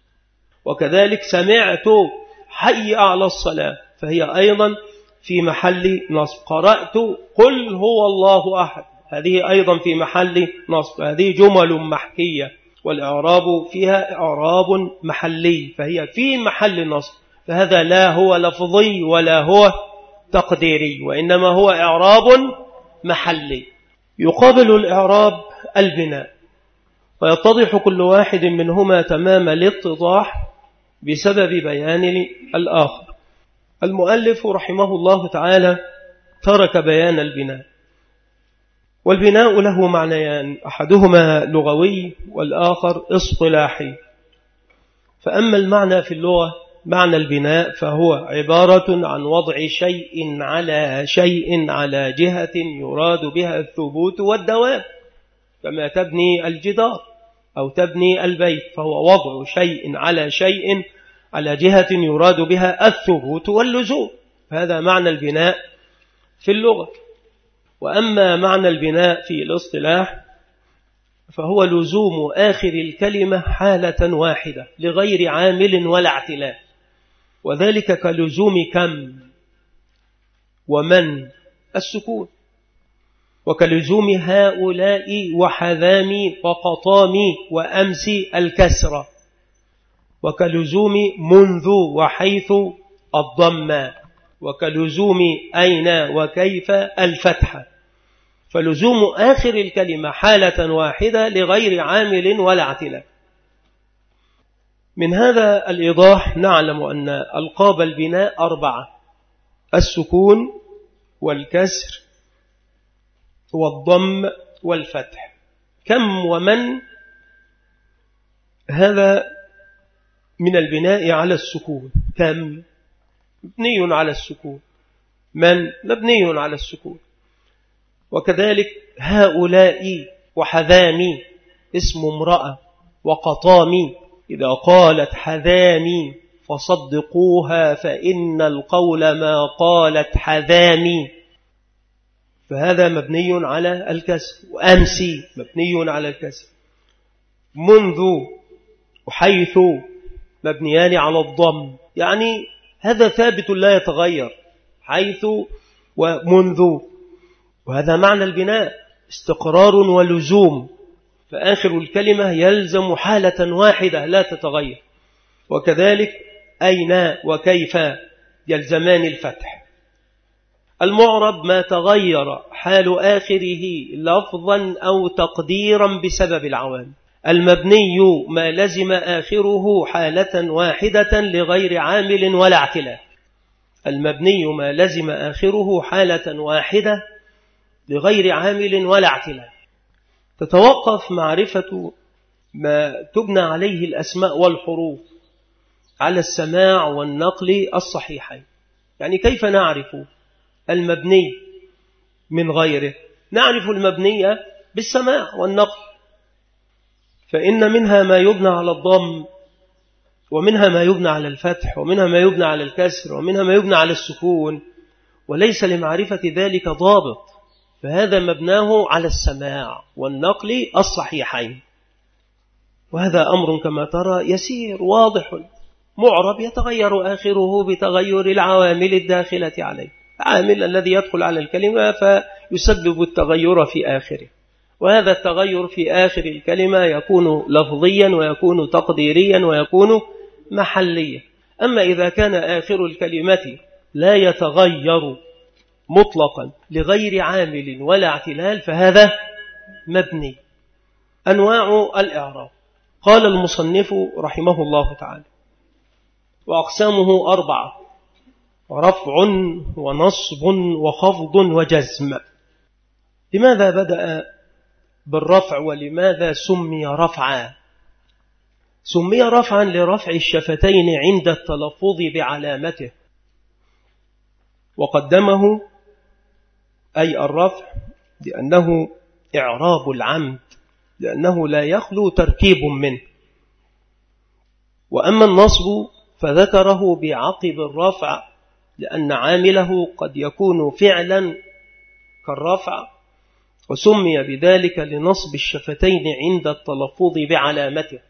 وكذلك سمعت حي على الصلاة، فهي أيضا في محل نصب. قرأت قل هو الله أحد، هذه أيضا في محل نصب. هذه جمل محكية والإعراب فيها إعراب محلي، فهي في محل نصب، فهذا لا هو لفظي ولا هو تقديري، وإنما هو إعراب محلي. يقابل الإعراب البناء، ويتضح كل واحد منهما تمام الاتضاح بسبب بيان الآخر. المؤلف رحمه الله تعالى ترك بيان البناء، والبناء له معنيان، أحدهما لغوي والآخر اصطلاحي. فأما المعنى في اللغة معنى البناء فهو عبارة عن وضع شيء على شيء على جهة يراد بها الثبوت والدوام، كما تبني الجدار، أو تبني البيت، فهو وضع شيء على شيء على جهة يراد بها الثبوت واللزوم. هذا معنى البناء في اللغة. وأما معنى البناء في الاصطلاح فهو لزوم آخر الكلمة حالة واحدة لغير عامل ولا اعتلال، وذلك كلزوم كم ومن السكون، وكلزوم هؤلاء وحذامي وقطامي وأمسي الكسرة، وكلزوم منذ وحيث الضم، وكلزوم أين وكيف الفتحة. فلزوم آخر الكلمة حالة واحدة لغير عامل ولا اعتلال. من هذا الإيضاح نعلم أن ألقاب البناء أربعة: السكون والكسر والضم والفتح. كم ومن هذا من البناء على السكون. كم مبني على السكون، من مبني على السكون. وكذلك هؤلاء وحذامي اسم امرأة، وقطامي إذا قالت حذامي فصدقوها فإن القول ما قالت حذامي، فهذا مبني على الكسر. وأمسي مبني على الكسر. منذ وحيث مبنيان على الضم، يعني هذا ثابت لا يتغير، حيث ومنذ. وهذا معنى البناء، استقرار ولزوم، فآخر الكلمة يلزم حالة واحدة لا تتغير. وكذلك أين وكيف يلزمان الفتح. المعرب ما تغير حال آخره لفظا أو تقديرا بسبب العوامل. المبني ما لزم آخره حالة واحدة لغير عامل ولا اعتلال. المبني ما لزم آخره حالة واحدة لغير عامل ولا اعتلال. تتوقف معرفة ما تبنى عليه الأسماء والحروف على السماع والنقل الصحيحين. يعني كيف نعرف المبني من غيره؟ نعرف المبني بالسماع والنقل، فإن منها ما يبنى على الضم، ومنها ما يبنى على الفتح، ومنها ما يبنى على الكسر، ومنها ما يبنى على السكون، وليس لمعرفة ذلك ضابط، فهذا مبناه على السماع والنقل الصحيحين. وهذا أمر كما ترى يسير واضح. معرب يتغير آخره بتغير العوامل الداخلة عليه، عامل الذي يدخل على الكلمة فيسبب التغير في آخره، وهذا التغير في آخر الكلمة يكون لفظيا ويكون تقديريا ويكون محليا. أما إذا كان آخر الكلمة لا يتغير مطلقا لغير عامل ولا اعتلال فهذا مبني. أنواع الإعراب. قال المصنف رحمه الله تعالى: وأقسامه أربعة: رفع ونصب وخفض وجزم. لماذا بدأ بالرفع ولماذا سمي رفعا؟ سمي رفعا لرفع الشفتين عند التلفظ بعلامته، وقدمه أي الرفع لأنه إعراب العمد، لأنه لا يخلو تركيب منه. وأما النصب فذكره بعقب الرفع لأن عامله قد يكون فعلا كالرفع، وسمي بذلك لنصب الشفتين عند التلفظ بعلامته.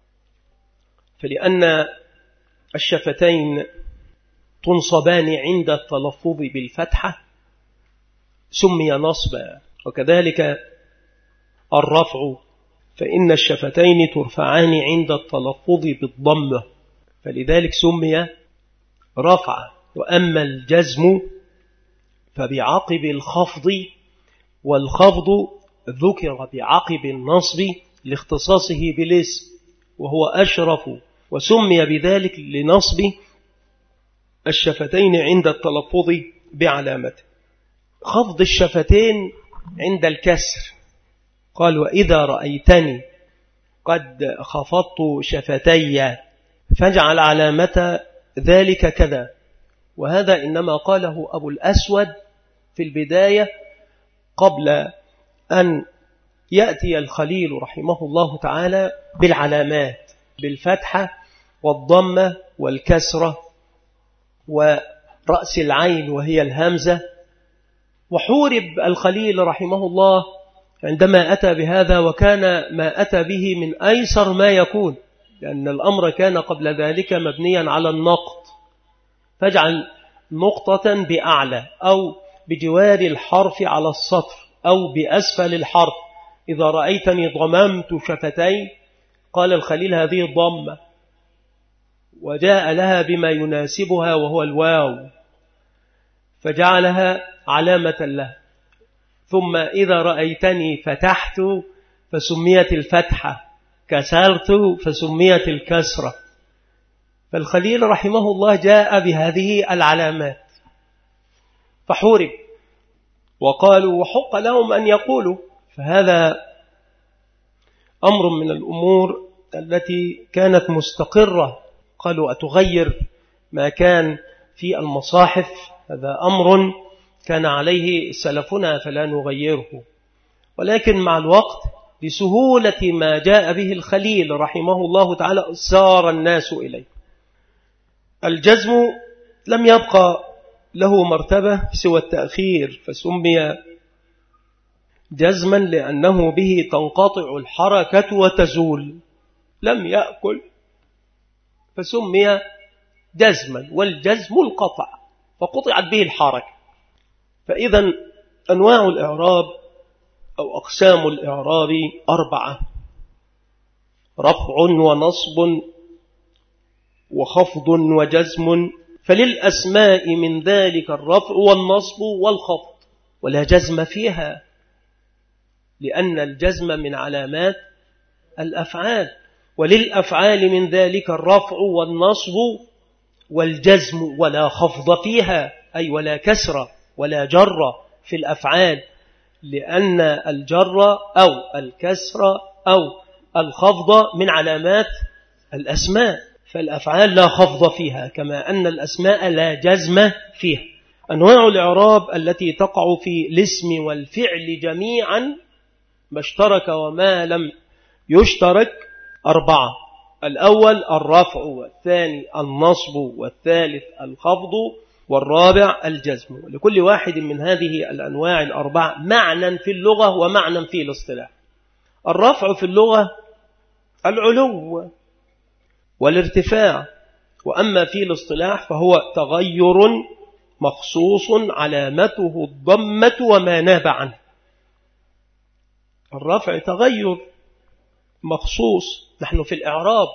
فلأن الشفتين تنصبان عند التلفظ بالفتحة سمي نصبا، وكذلك الرفع فإن الشفتين ترفعان عند التلفظ بالضمة، فلذلك سمي رفعا. وأما الجزم فبعقب الخفض، والخفض ذكر بعقب النصب لاختصاصه بالاسم وهو أشرف، وسمي بذلك لنصب الشفتين عند التلفظ بعلامته. خفض الشفتين عند الكسر، قال: وإذا رأيتني قد خفضت شفتي فاجعل علامة ذلك كذا. وهذا إنما قاله أبو الأسود في البداية قبل أن يأتي الخليل رحمه الله تعالى بالعلامات، بالفتحة والضمة والكسرة ورأس العين وهي الهمزة. وحورب الخليل رحمه الله عندما أتى بهذا، وكان ما أتى به من أيسر ما يكون، لأن الأمر كان قبل ذلك مبنيا على النقط، فاجعل نقطة بأعلى أو بجوار الحرف على السطر أو بأسفل الحرف. إذا رأيتني ضممت شفتي، قال الخليل هذه ضمة، وجاء لها بما يناسبها وهو الواو، فجعلها علامة له. ثم إذا رأيتني فتحت فسميت الفتحة، كسرت فسميت الكسرة. فالخليل رحمه الله جاء بهذه العلامات فحورب، وقالوا وحق لهم أن يقولوا. فهذا أمر من الأمور التي كانت مستقرة. قالوا أتغير ما كان في المصاحف؟ هذا أمر كان عليه سلفنا فلا نغيره. ولكن مع الوقت لسهولة ما جاء به الخليل رحمه الله تعالى سار الناس إليه. الجزم لم يبقى له مرتبة سوى التأخير، فسمي جزما لأنه به تنقطع الحركة وتزول. لم يأكل فسمي جزما، والجزم القطع فقطعت به الحركة. فإذا أنواع الإعراب أو أقسام الإعراب أربعة: رفع ونصب وخفض وجزم. فللأسماء من ذلك الرفع والنصب والخفض، ولا جزم فيها، لأن الجزم من علامات الأفعال. وللأفعال من ذلك الرفع والنصب والجزم، ولا خفض فيها، أي ولا كسر ولا جر في الأفعال، لأن الجر أو الكسر أو الخفض من علامات الأسماء، فالأفعال لا خفض فيها، كما أن الأسماء لا جزم فيها. أنواع الإعراب التي تقع في الاسم والفعل جميعا، ما اشترك وما لم يشترك، أربعة: الأول الرفع، والثاني النصب، والثالث الخفض، والرابع الجزم. لكل واحد من هذه الأنواع الأربعة معنى في اللغة ومعنى في الاصطلاح. الرفع في اللغة العلو والارتفاع، وأما في الاصطلاح فهو تغير مخصوص علامته الضمة وما ناب عنه. الرفع تغير مخصوص. نحن في الإعراب،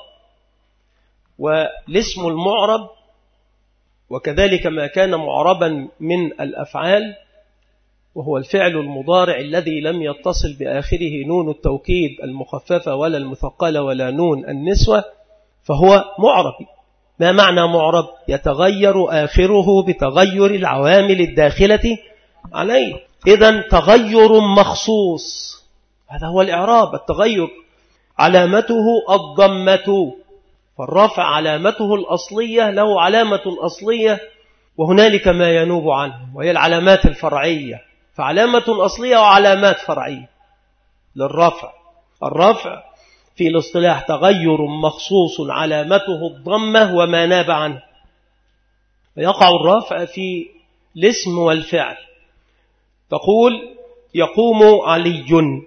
والاسم المعرب وكذلك ما كان معربا من الأفعال، وهو الفعل المضارع الذي لم يتصل بآخره نون التوكيد المخففة ولا المثقلة ولا نون النسوة، فهو معرب. ما معنى معرب؟ يتغير آخره بتغير العوامل الداخلة عليه. إذن تغير مخصوص، هذا هو الإعراب. التغير علامته الضمة، فالرفع علامته الأصلية له علامة أصلية، وهنالك ما ينوب عنه وهي العلامات الفرعية. فعلامة أصلية وعلامات فرعية للرفع. الرفع في الاصطلاح تغير مخصوص علامته الضمة وما ناب عنه. ويقع الرفع في الاسم والفعل. تقول يقوم علي،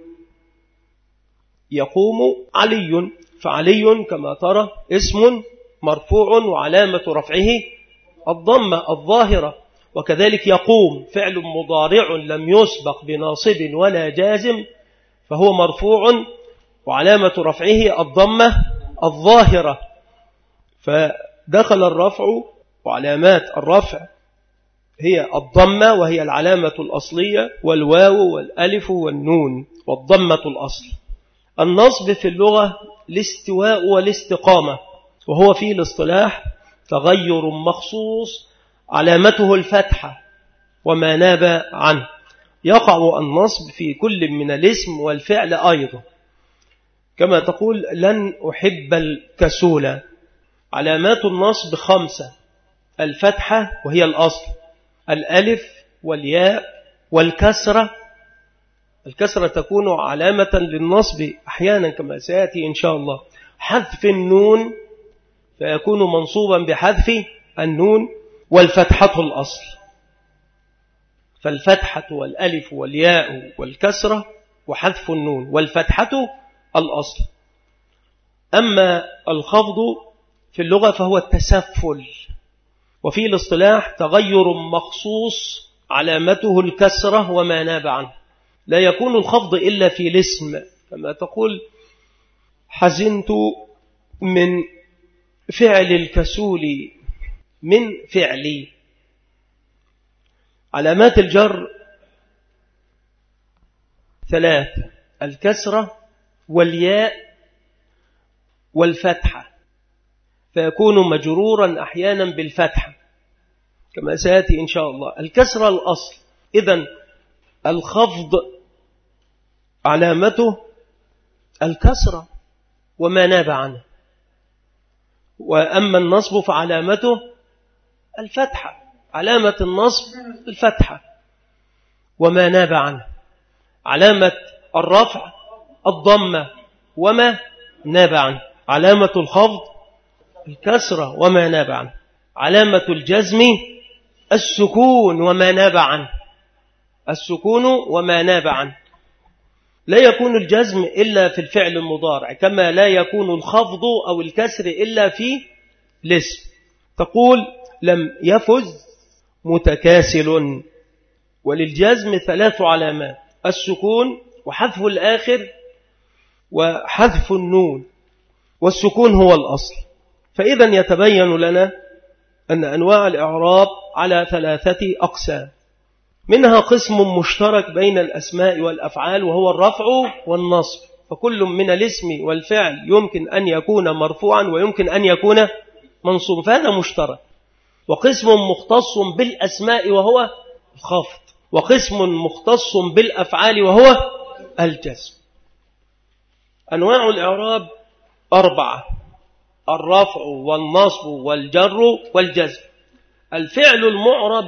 يقوم علي، فعلي كما ترى اسم مرفوع وعلامة رفعه الضمة الظاهرة. وكذلك يقوم فعل مضارع لم يسبق بناصب ولا جازم، فهو مرفوع وعلامة رفعه الضمة الظاهرة. فدخل الرفع، وعلامات الرفع هي الضمة وهي العلامة الأصلية، والواو والألف والنون، والضمة الأصل. النصب في اللغة الاستواء والاستقامة، وهو في الاصطلاح تغير مخصوص علامته الفتحة وما ناب عنه. يقع النصب في كل من الاسم والفعل أيضا، كما تقول لن أحب الكسول. علامات النصب خمسة: الفتحة وهي الأصل، الألف والياء والكسرة الكسرة تكون علامة للنصب أحيانا كما سيأتي إن شاء الله. حذف النون فيكون منصوبا بحذف النون، والفتحة الأصل، فالفتحة والألف والياء والكسرة وحذف النون والفتحة الأصل. أما الخفض في اللغة فهو التسفل، وفي الاصطلاح تغير مخصوص علامته الكسرة وما ناب عنه. لا يكون الخفض إلا في الاسم، كما تقول حزنت من فعل الكسول، من فعلي. علامات الجر ثلاث: الكسرة والياء والفتحة، فيكون مجرورا أحيانا بالفتحة كما سيأتي إن شاء الله. الكسرة الأصل، إذن الخفض علامته الكسرة وما ناب عنه، وأما النصب فعلامته الفتحة، علامة النصب الفتحة وما ناب عنه. علامة الرفع الضمة وما ناب عنه. علامة الخفض الكسرة وما ناب عنه. علامة الجزم السكون وما ناب عنه، السكون وما ناب عنه. لا يكون الجزم إلا في الفعل المضارع، كما لا يكون الخفض أو الكسر إلا في الاسم. تقول لم يفز متكاسل. وللجزم ثلاث علامات: السكون وحذف الآخر وحذف النون، والسكون هو الأصل. فإذا يتبين لنا أن أنواع الإعراب على ثلاثة أقسام، منها قسم مشترك بين الأسماء والأفعال وهو الرفع والنصب، فكل من الاسم والفعل يمكن أن يكون مرفوعا ويمكن أن يكون منصوبا، فهذا مشترك. وقسم مختص بالأسماء وهو الخفض، وقسم مختص بالأفعال وهو الجزم. أنواع الإعراب أربعة: الرفع والنصب والجر والجزم. الفعل المعرب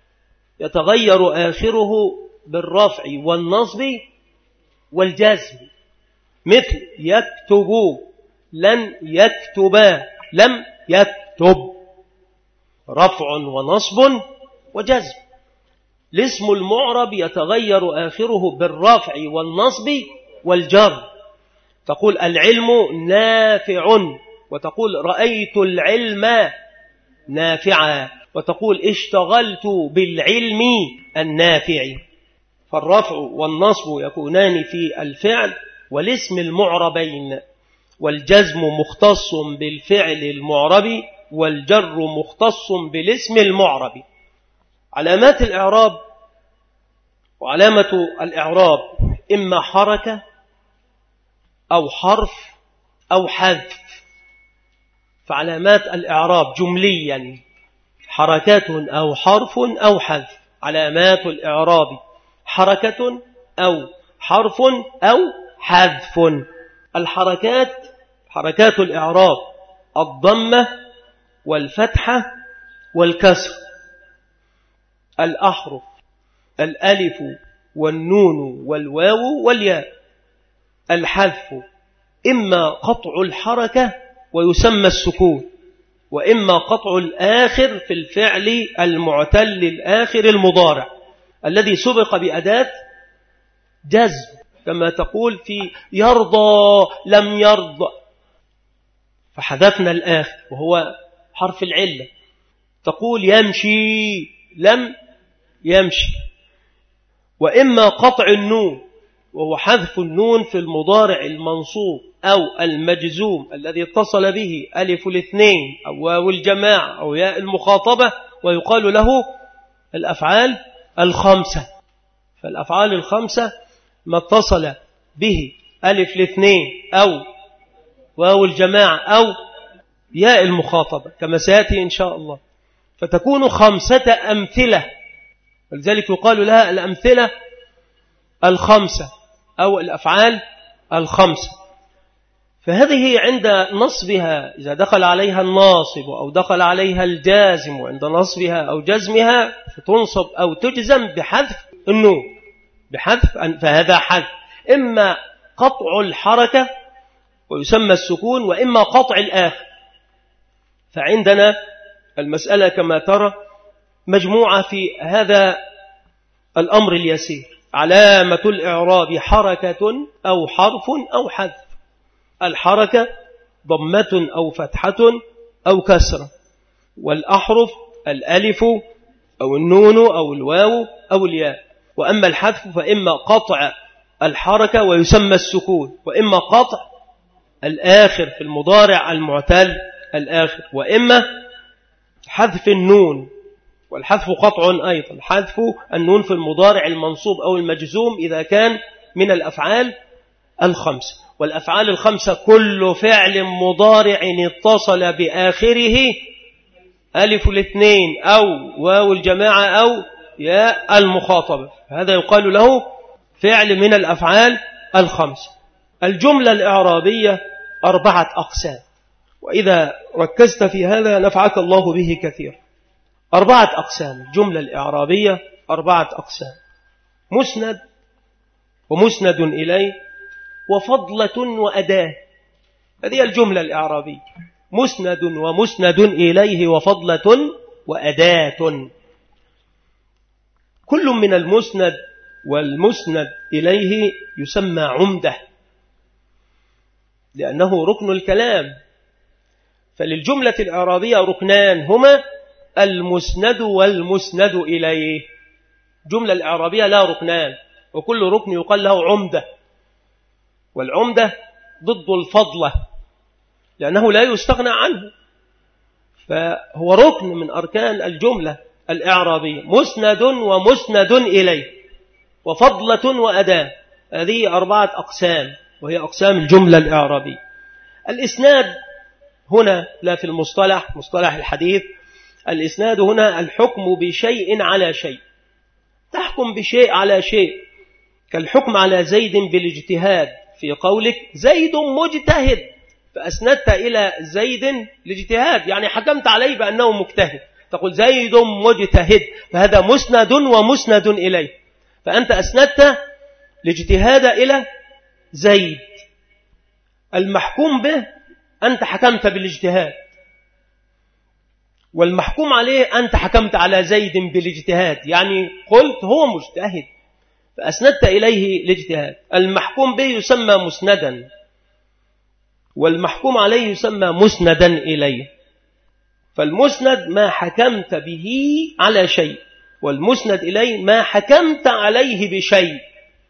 يتغير آخره بالرفع والنصب والجزم، مثل يكتب، لن يكتبا، لم يكتب، رفع ونصب وجزم. الاسم المعرب يتغير آخره بالرفع والنصب والجر، تقول العلم نافع، وتقول رأيت العلم نافعا، وتقول اشتغلت بالعلم النافع. فالرفع والنصب يكونان في الفعل والاسم المعربين، والجزم مختص بالفعل المعرب والجر مختص بالاسم المعرب. علامات الإعراب: وعلامة الإعراب إما حركة أو حرف أو حذف. فعلامات الإعراب جمليا حركات أو حرف أو حذف. علامات الإعراب حركة أو حرف أو حذف. الحركات حركات الإعراب الضمة والفتحة والكسر. الأحرف الألف والنون والواو والياء. الحذف إما قطع الحركة ويسمى السكون، وإما قطع الآخر في الفعل المعتل الآخر المضارع الذي سبق بأداة جزم، كما تقول في يرضى لم يرضى، فحذفنا الآخر وهو حرف العلة. تقول يمشي لم يمشي. وإما قطع النون وهو حذف النون في المضارع المنصوب أو المجزوم الذي اتصل به ألف الاثنين أو واو الجماعة أو ياء المخاطبة، ويقال له الأفعال الخمسة. فالأفعال الخمسة ما اتصل به ألف الاثنين أو واو الجماعة أو ياء المخاطبة كما سيأتي إن شاء الله، فتكون خمسة أمثلة، ولذلك يقال لها الأمثلة الخمسة أو الأفعال الخمسة. فهذه عند نصبها إذا دخل عليها الناصب أو دخل عليها الجازم، وعند نصبها أو جزمها فتنصب أو تجزم بحذف النون. بحذف فهذا حذف، إما قطع الحركة ويسمى السكون، وإما قطع الآخر. فعندنا المسألة كما ترى مجموعة في هذا الأمر اليسير. علامة الإعراب حركة أو حرف أو حذف. الحركة ضمة أو فتحة أو كسرة، والأحرف الألف أو النون أو الواو أو الياء. وأما الحذف فإما قطع الحركة ويسمى السكون، وإما قطع الآخر في المضارع المعتل الآخر، وإما حذف النون، والحذف قطع أيضا، حذف النون في المضارع المنصوب أو المجزوم إذا كان من الأفعال الخمسة. والأفعال الخمسة كل فعل مضارع اتصل بآخره ألف الاثنين أو واو الجماعة أو ياء المخاطبة، هذا يقال له فعل من الأفعال الخمسة. الجملة الإعرابية أربعة أقسام، وإذا ركزت في هذا نفعك الله به كثير. أربعة أقسام الجملة الإعرابية، أربعة أقسام: مسند ومسند إليه وفضلة وأداة. هذه الجملة الإعرابية: مسند ومسند إليه وفضلة وأداة. كل من المسند والمسند إليه يسمى عمدة لأنه ركن الكلام. فللجملة الإعرابية ركنان هما المسند والمسند إليه. جملة الإعرابية لا ركنان، وكل ركن يقال له عمدة، والعمدة ضد الفضلة لأنه لا يستغنى عنه، فهو ركن من أركان الجملة الإعرابية: مسند ومسند إليه وفضلة وأداة. هذه أربعة أقسام، وهي أقسام الجملة الإعرابية. الإسناد هنا لا في المصطلح مصطلح الحديث، الإسناد هنا الحكم بشيء على شيء. تحكم بشيء على شيء، كالحكم على زيد بالاجتهاد في قولك زيد مجتهد، فأسندت إلى زيد الاجتهاد، يعني حكمت عليه بأنه مجتهد، تقول زيد مجتهد، فهذا مسند ومسند إليه، فأنت أسندت الاجتهاد إلى زيد. المحكوم به أنت حكمت بالاجتهاد، والمحكوم عليه أنت حكمت على زيد بالاجتهاد، يعني قلت هو مجتهد فأسندت إليه الاجتهاد. المحكوم به يسمى مسندا، والمحكوم عليه يسمى مسندا إليه. فالمسند ما حكمت به على شيء، والمسند إليه ما حكمت عليه بشيء.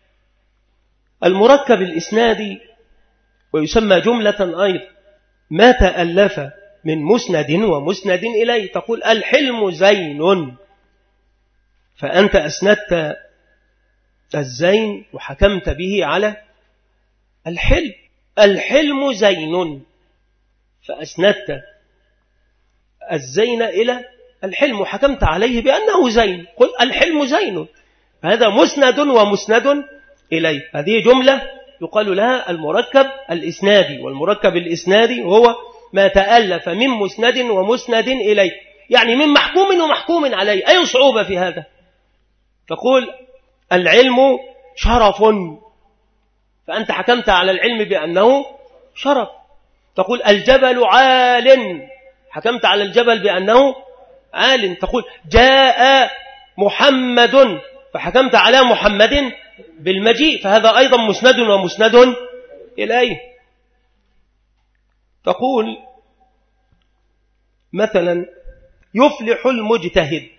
المركب الإسنادي ويسمى جملة أيضا ما تألف من مسند ومسند إليه. تقول الحلم زين، فأنت أسندت الزين وحكمت به على الحلم. الحلم زين، فأسندت الزين إلى الحلم وحكمت عليه بأنه زين، قل الحلم زين، فهذا مسند ومسند إليه. هذه جملة يقال لها المركب الإسنادي. والمركب الإسنادي هو ما تألف من مسند ومسند إليه، يعني من محكوم ومحكوم عليه. أي صعوبة في هذا؟ تقول العلم شرف، فأنت حكمت على العلم بأنه شرف. تقول الجبل عال، حكمت على الجبل بأنه عال. تقول جاء محمد، فحكمت على محمد بالمجيء، فهذا أيضا مسند ومسند إليه. تقول مثلا يفلح المجتهد،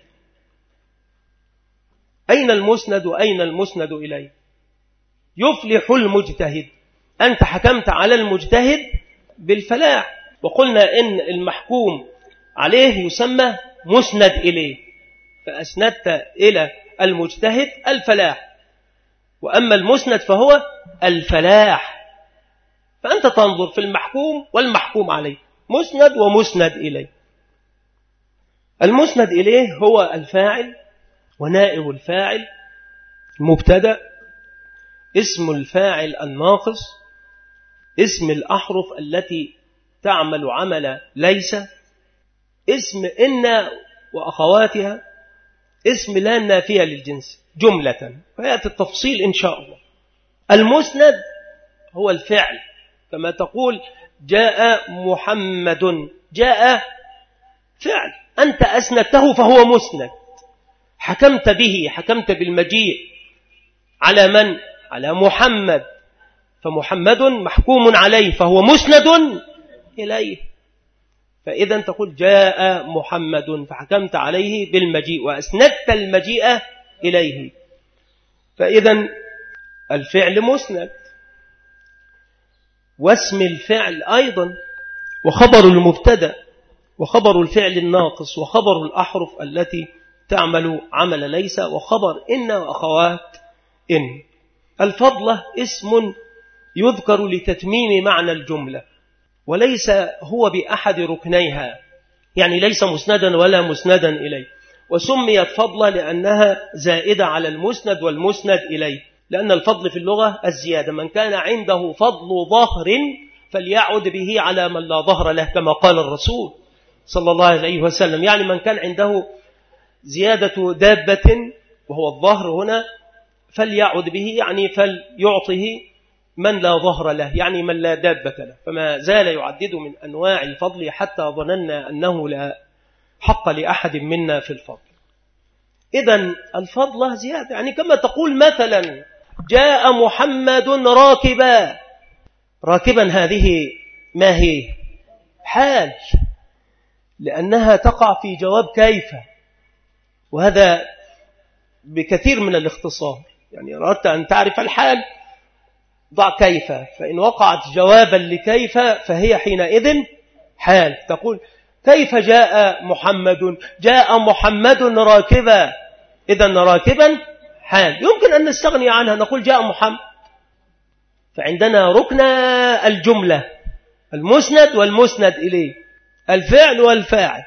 أين المسند وأين المسند إليه؟ يفلح المجتهد، أنت حكمت على المجتهد بالفلاح، وقلنا إن المحكوم عليه يسمى مسند إليه، فأسندت إلى المجتهد الفلاح، وأما المسند فهو الفلاح. فأنت تنظر في المحكوم والمحكوم عليه، مسند ومسند إليه. المسند إليه هو الفاعل ونائب الفاعل، المبتدأ، اسم الفاعل الناقص، اسم الأحرف التي تعمل عمل ليس، اسم إن وأخواتها، اسم لا النافية للجنس. جملة، فيأتي التفصيل إن شاء الله. المسند هو الفعل، كما تقول جاء محمد، جاء فعل أنت أسندته فهو مسند، حكمت به، حكمت بالمجيء على من؟ على محمد، فمحمد محكوم عليه فهو مسند إليه. فإذا تقول جاء محمد فحكمت عليه بالمجيء وأسندت المجيء إليه، فإذا الفعل مسند. واسم الفعل أيضا، وخبر المبتدأ، وخبر الفعل الناقص، وخبر الأحرف التي تعمل عمل ليس، وخبر إن وأخوات إن. الفضلة اسم يذكر لتتميم معنى الجملة، وليس هو بأحد ركنيها، يعني ليس مسندا ولا مسندا إليه. وسميت فضلة لأنها زائدة على المسند والمسند إليه، لأن الفضل في اللغة الزيادة، من كان عنده فضل ظهر فليعد به على من لا ظهر له، كما قال الرسول صلى الله عليه وسلم. يعني من كان عنده زيادة دابة وهو الظهر هنا فليعد به، يعني فليعطه من لا ظهر له، يعني من لا دابة له. فما زال يعدد من أنواع الفضل حتى ظننا أنه لا حق لأحد منا في الفضل. إذن الفضلة زيادة، يعني كما تقول مثلا جاء محمد راكبا، راكبا هذه ما هي؟ حال، لأنها تقع في جواب كيف، وهذا بكثير من الاختصار. يعني أردت أن تعرف الحال ضع كيف، فإن وقعت جوابا لكيف فهي حينئذ حال. تقول كيف جاء محمد؟ جاء محمد راكبا، إذن راكبا حال، يمكن أن نستغني عنها نقول جاء محمد. فعندنا ركن الجملة، المسند والمسند إليه، الفعل والفاعل،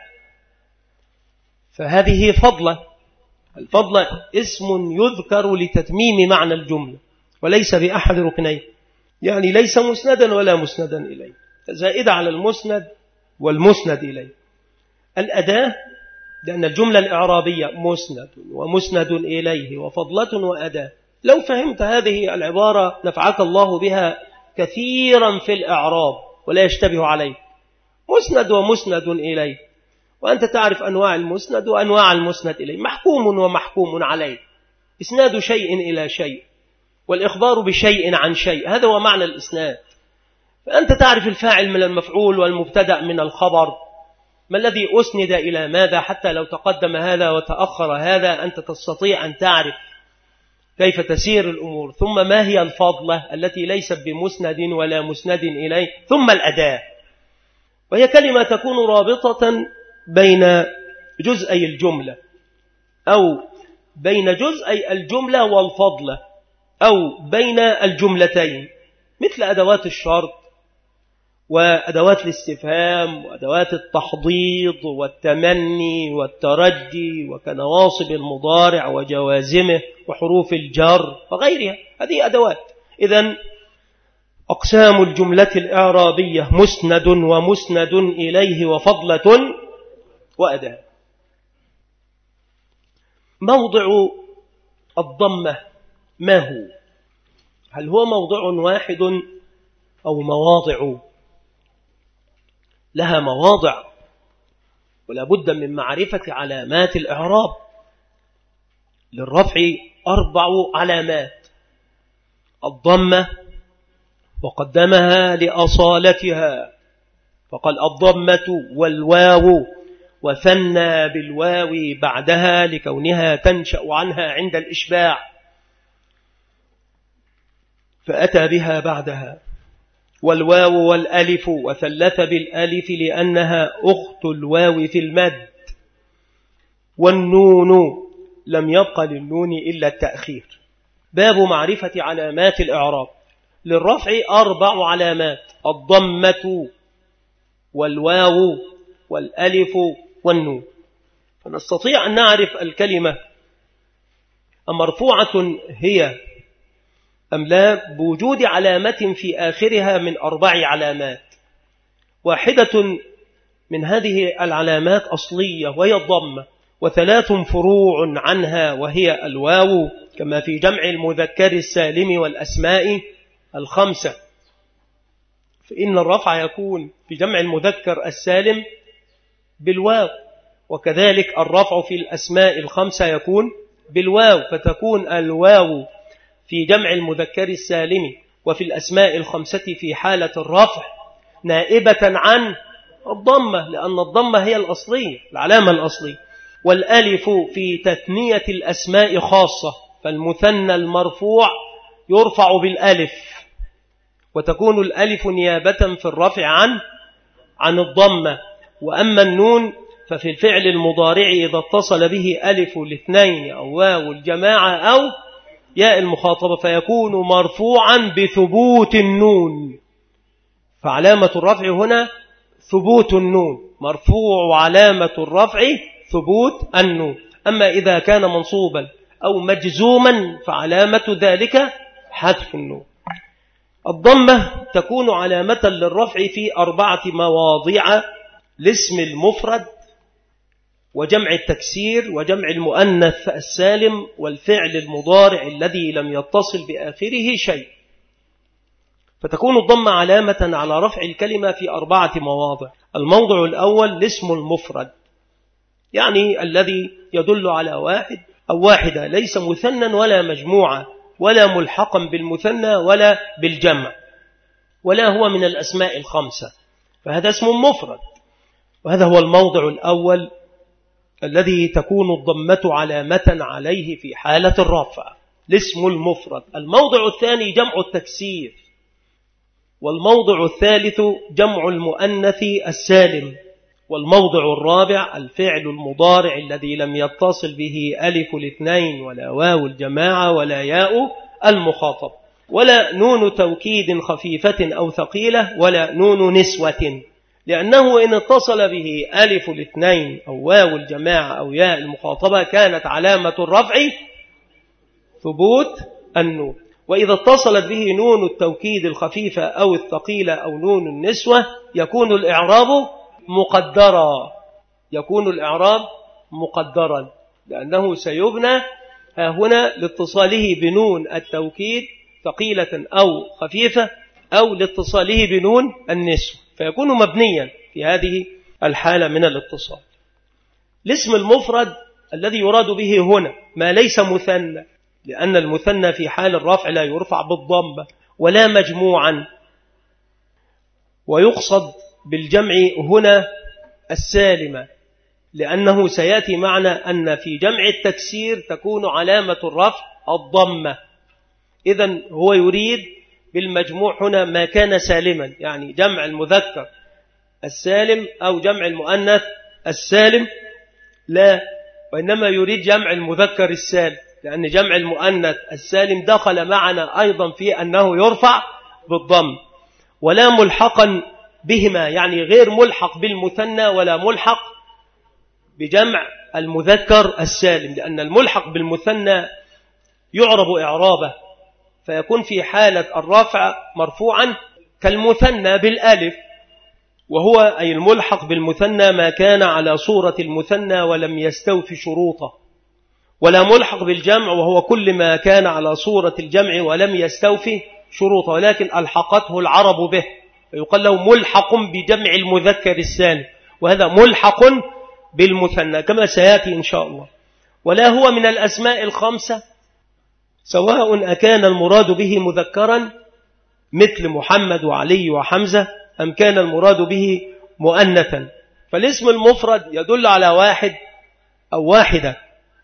فهذه فضلة. الفضلة اسم يذكر لتتميم معنى الجملة وليس بأحد ركنيه، يعني ليس مسندا ولا مسندا إليه، زائدة على المسند والمسند إليه. الأداة، لأن الجملة الإعرابية مسند ومسند إليه وفضلة وأداة. لو فهمت هذه العبارة نفعك الله بها كثيرا في الإعراب ولا يشتبه عليك. مسند ومسند إليه، وأنت تعرف أنواع المسند وأنواع المسند إليه، محكوم ومحكوم عليه، إسناد شيء إلى شيء والإخبار بشيء عن شيء، هذا هو معنى الإسناد. فأنت تعرف الفاعل من المفعول والمبتدأ من الخبر، ما الذي أسند إلى ماذا، حتى لو تقدم هذا وتأخر هذا أنت تستطيع أن تعرف كيف تسير الأمور. ثم ما هي الفضلة التي ليست بمسند ولا مسند إليه؟ ثم الأداة، وهي كلمة تكون رابطة بين جزئي الجملة أو بين جزئي الجملة والفضلة أو بين الجملتين، مثل أدوات الشرط وأدوات الاستفهام وأدوات التحضيض والتمني والترجي وكنواصب المضارع وجوازمه وحروف الجر وغيرها، هذه أدوات. إذن أقسام الجملة الإعرابية مسند ومسند إليه وفضلة وأداة. موضع الضمة ما هو؟ هل هو موضع واحد أو مواضع؟ لها مواضع، ولا بد من معرفة علامات الإعراب. للرفع أربع علامات: الضمة، وقدمها لأصالتها فقال الضمة والواو، وثنى بالواو بعدها لكونها تنشأ عنها عند الإشباع فأتى بها بعدها، والواو والألف، وثلث بالألف لأنها أخت الواو في المد، والنون لم يبق للنون إلا التأخير. باب معرفة علامات الإعراب. للرفع أربع علامات: الضمة والواو والألف والنون. فنستطيع أن نعرف الكلمة أمرفوعة هي أم لا بوجود علامة في آخرها من أربع علامات. واحدة من هذه العلامات أصلية وهي الضمة، وثلاث فروع عنها وهي الواو كما في جمع المذكر السالم والأسماء الخمسة، فإن الرفع يكون في جمع المذكر السالم بالواو، وكذلك الرفع في الأسماء الخمسة يكون بالواو، فتكون الواو في جمع المذكر السالم وفي الأسماء الخمسة في حالة الرفع نائبة عن الضمة، لأن الضمة هي الأصلية العلامة الأصلية، والألف في تثنية الأسماء خاصة، فالمثنى المرفوع يرفع بالألف، وتكون الألف نيابة في الرفع عن عن الضمة. وأما النون ففي الفعل المضارع إذا اتصل به ألف الاثنين أو واو الجماعة أو ياء المخاطبة فيكون مرفوعا بثبوت النون، فعلامة الرفع هنا ثبوت النون، مرفوع وعلامة الرفع ثبوت النون. أما إذا كان منصوبا أو مجزوما فعلامة ذلك حذف النون. الضمة تكون علامة للرفع في أربعة مواضع: الاسم المفرد، وجمع التكسير، وجمع المؤنث السالم، والفعل المضارع الذي لم يتصل بآخره شيء. فتكون الضمة علامة على رفع الكلمة في أربعة مواضع. الموضع الأول الاسم المفرد، يعني الذي يدل على واحد أو واحدة، ليس مثنى ولا مجموعة ولا ملحقا بالمثنى ولا بالجمع، ولا هو من الأسماء الخمسة، فهذا اسم مفرد، وهذا هو الموضع الأول الذي تكون الضمة علامة عليه في حالة الرفع، الاسم المفرد. الموضع الثاني جمع التكسير، والموضع الثالث جمع المؤنث السالم، والموضع الرابع الفعل المضارع الذي لم يتصل به ألف الاثنين ولا واو الجماعة ولا ياء المخاطب، ولا نون توكيد خفيفة أو ثقيلة، ولا نون نسوة، لأنه إن اتصل به ألف الاثنين أو واو الجماعة أو ياء المخاطبة كانت علامة الرفع ثبوت النون، وإذا اتصلت به نون التوكيد الخفيفة أو الثقيلة أو نون النسوة يكون الإعراب مقدرا، يكون الإعراب مقدرا، لأنه سيبنى هنا لاتصاله بنون التوكيد ثقيلة أو خفيفة أو لاتصاله بنون النسوة، فيكون مبنيا في هذه الحالة من الاتصال. الاسم المفرد الذي يراد به هنا ما ليس مثنى، لأن المثنى في حال الرفع لا يرفع بالضمة ولا مجموعا، ويقصد بالجمع هنا السالمة، لأنه سيأتي معنا أن في جمع التكسير تكون علامة الرفع الضمة. إذن هو يريد بالمجموع هنا ما كان سالما، يعني جمع المذكر السالم أو جمع المؤنث السالم، لا، وإنما يريد جمع المذكر السالم، لأن جمع المؤنث السالم دخل معنا أيضا في أنه يرفع بالضم، ولا ملحقا بهما، يعني غير ملحق بالمثنى ولا ملحق بجمع المذكر السالم، لأن الملحق بالمثنى يعرب إعرابه، فيكون في حالة الرفع مرفوعا كالمثنى بالألف، وهو أي الملحق بالمثنى ما كان على صورة المثنى ولم يستوفي شروطه، ولا ملحق بالجمع وهو كل ما كان على صورة الجمع ولم يستوفي شروطه، ولكن ألحقته العرب به، فيقال له ملحق بجمع المذكر السالم، وهذا ملحق بالمثنى كما سيأتي إن شاء الله. ولا هو من الأسماء الخمسة، سواء أكان المراد به مذكرا مثل محمد وعلي وحمزة أم كان المراد به مؤنثا، فالاسم المفرد يدل على واحد أو واحدة،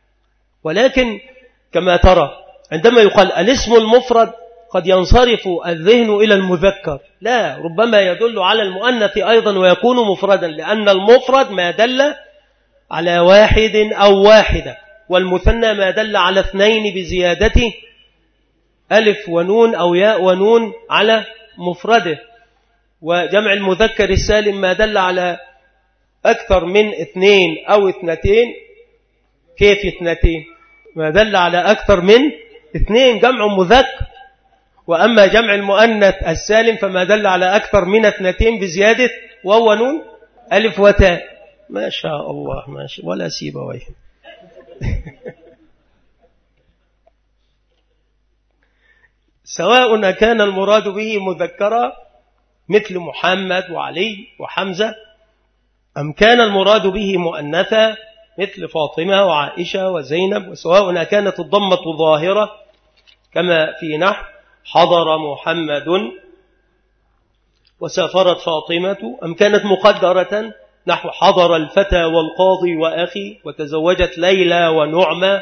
ولكن كما ترى عندما يقال الاسم المفرد قد ينصرف الذهن إلى المذكر، لا، ربما يدل على المؤنث أيضا ويكون مفردا، لأن المفرد ما دل على واحد أو واحدة، والمثنى ما دل على اثنين بزيادة ألف ونون أو ياء ونون على مفرده، وجمع المذكر السالم ما دل على أكثر من اثنين أو اثنتين. كيف اثنتين؟ ما دل على أكثر من اثنين جمع مذكر، وأما جمع المؤنث السالم فما دل على أكثر من اثنتين بزيادة واو ونون ألف وتاء. ما شاء الله، ما شاء ولا سيبويه. سواء كان المراد به مذكرا مثل محمد وعلي وحمزة، أم كان المراد به مؤنثا مثل فاطمة وعائشة وزينب، وسواء كانت الضمة ظاهرة كما في نحو حضر محمد وسافرت فاطمة، أم كانت مقدرة نحو حضر الفتى والقاضي وأخي وتزوجت ليلى ونعمة.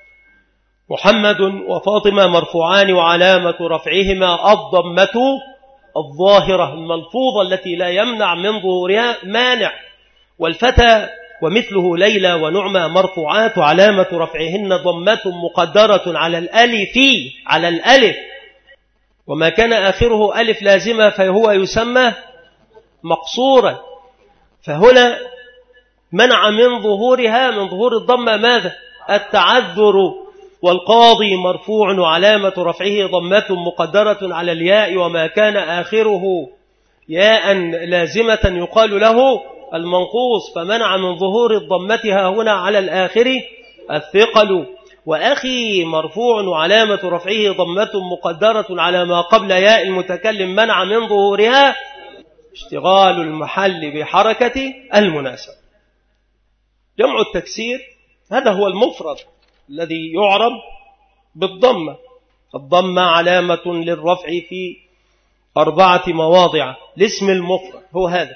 محمد وفاطمة مرفوعان وعلامة رفعهما الضمة الظاهرة الملفوظة التي لا يمنع من ظهورها مانع، والفتى ومثله ليلى ونعمة مرفوعات وعلامة رفعهن ضمة مقدرة على الألف على الألف، وما كان آخره ألف لازمة فهو يسمى مقصورا. فهنا منع من ظهورها من ظهور الضمة ماذا؟ التعذر. والقاضي مرفوع وعلامة رفعه ضمة مقدرة على الياء، وما كان آخره ياء لازمة يقال له المنقوص، فمنع من ظهور ضمتها هنا على الآخر الثقل. وأخي مرفوع وعلامة رفعه ضمة مقدرة على ما قبل ياء المتكلم، منع من ظهورها اشتغال المحل بحركة المناسبة. جمع التكسير هذا هو المفرد الذي يعرب بالضمة. الضمة علامة للرفع في أربعة مواضع، الاسم المفرد هو هذا.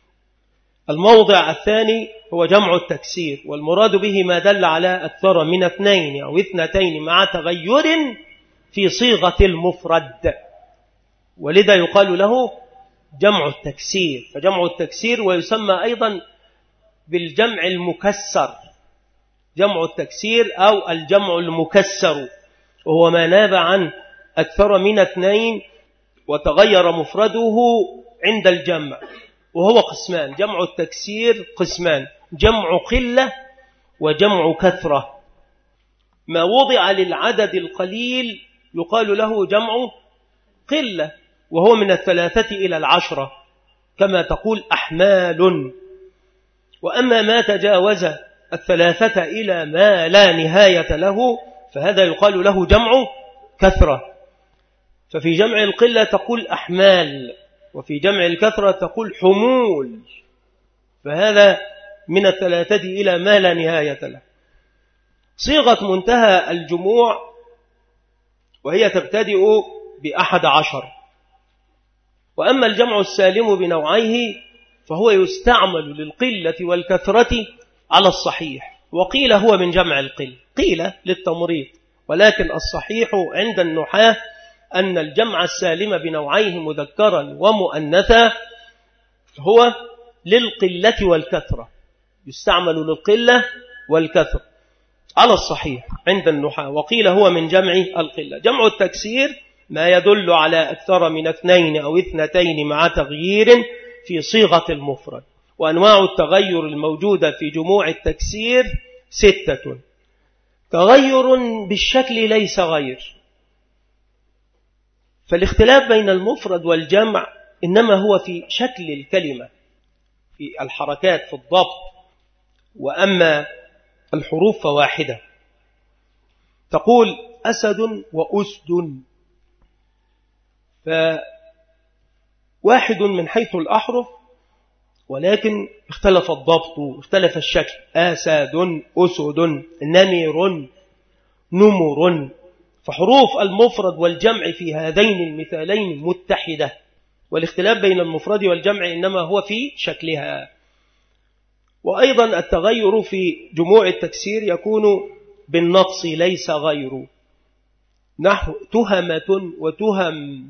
الموضع الثاني هو جمع التكسير، والمراد به ما دل على أكثر من اثنين أو اثنتين مع تغير في صيغة المفرد، ولذا يقال له جمع التكسير. فجمع التكسير ويسمى أيضا بالجمع المكسر، جمع التكسير أو الجمع المكسر، وهو ما ناب عن أكثر من اثنين وتغير مفرده عند الجمع. وهو قسمان، جمع التكسير قسمان، جمع قلة وجمع كثرة. ما وضع للعدد القليل يقال له جمع قلة، وهو من الثلاثة إلى العشرة كما تقول أحمال. وأما ما تجاوز الثلاثة إلى ما لا نهاية له فهذا يقال له جمع كثرة. ففي جمع القلة تقول أحمال، وفي جمع الكثرة تقول حمول، فهذا من الثلاثة إلى ما لا نهاية له. صيغة منتهى الجموع وهي تبتدئ بأحد عشر. وأما الجمع السالم بنوعيه فهو يستعمل للقلة والكثرة على الصحيح، وقيل هو من جمع القل، قيل للتمريض، ولكن الصحيح عند النحاة أن الجمع السالم بنوعيه مذكرا ومؤنثا هو للقلة والكثرة، يستعمل للقلة والكثرة على الصحيح عند النحاة، وقيل هو من جمع القلة. جمع التكسير ما يدل على أكثر من اثنين أو اثنتين مع تغيير في صيغة المفرد. وأنواع التغير الموجودة في جموع التكسير ستة. تغير بالشكل ليس غير، فالاختلاف بين المفرد والجمع إنما هو في شكل الكلمة، في الحركات، في الضبط. وأما الحروف فواحدة، تقول أسد وأسد، فواحد من حيث الأحرف، ولكن اختلف الضبط، اختلف الشكل. أسد، أسد، نمر، نمر. فحروف المفرد والجمع في هذين المثالين متحدة، والاختلاف بين المفرد والجمع إنما هو في شكلها. وأيضا التغير في جموع التكسير يكون بالنقص ليس غير، نحو تهمة وتهم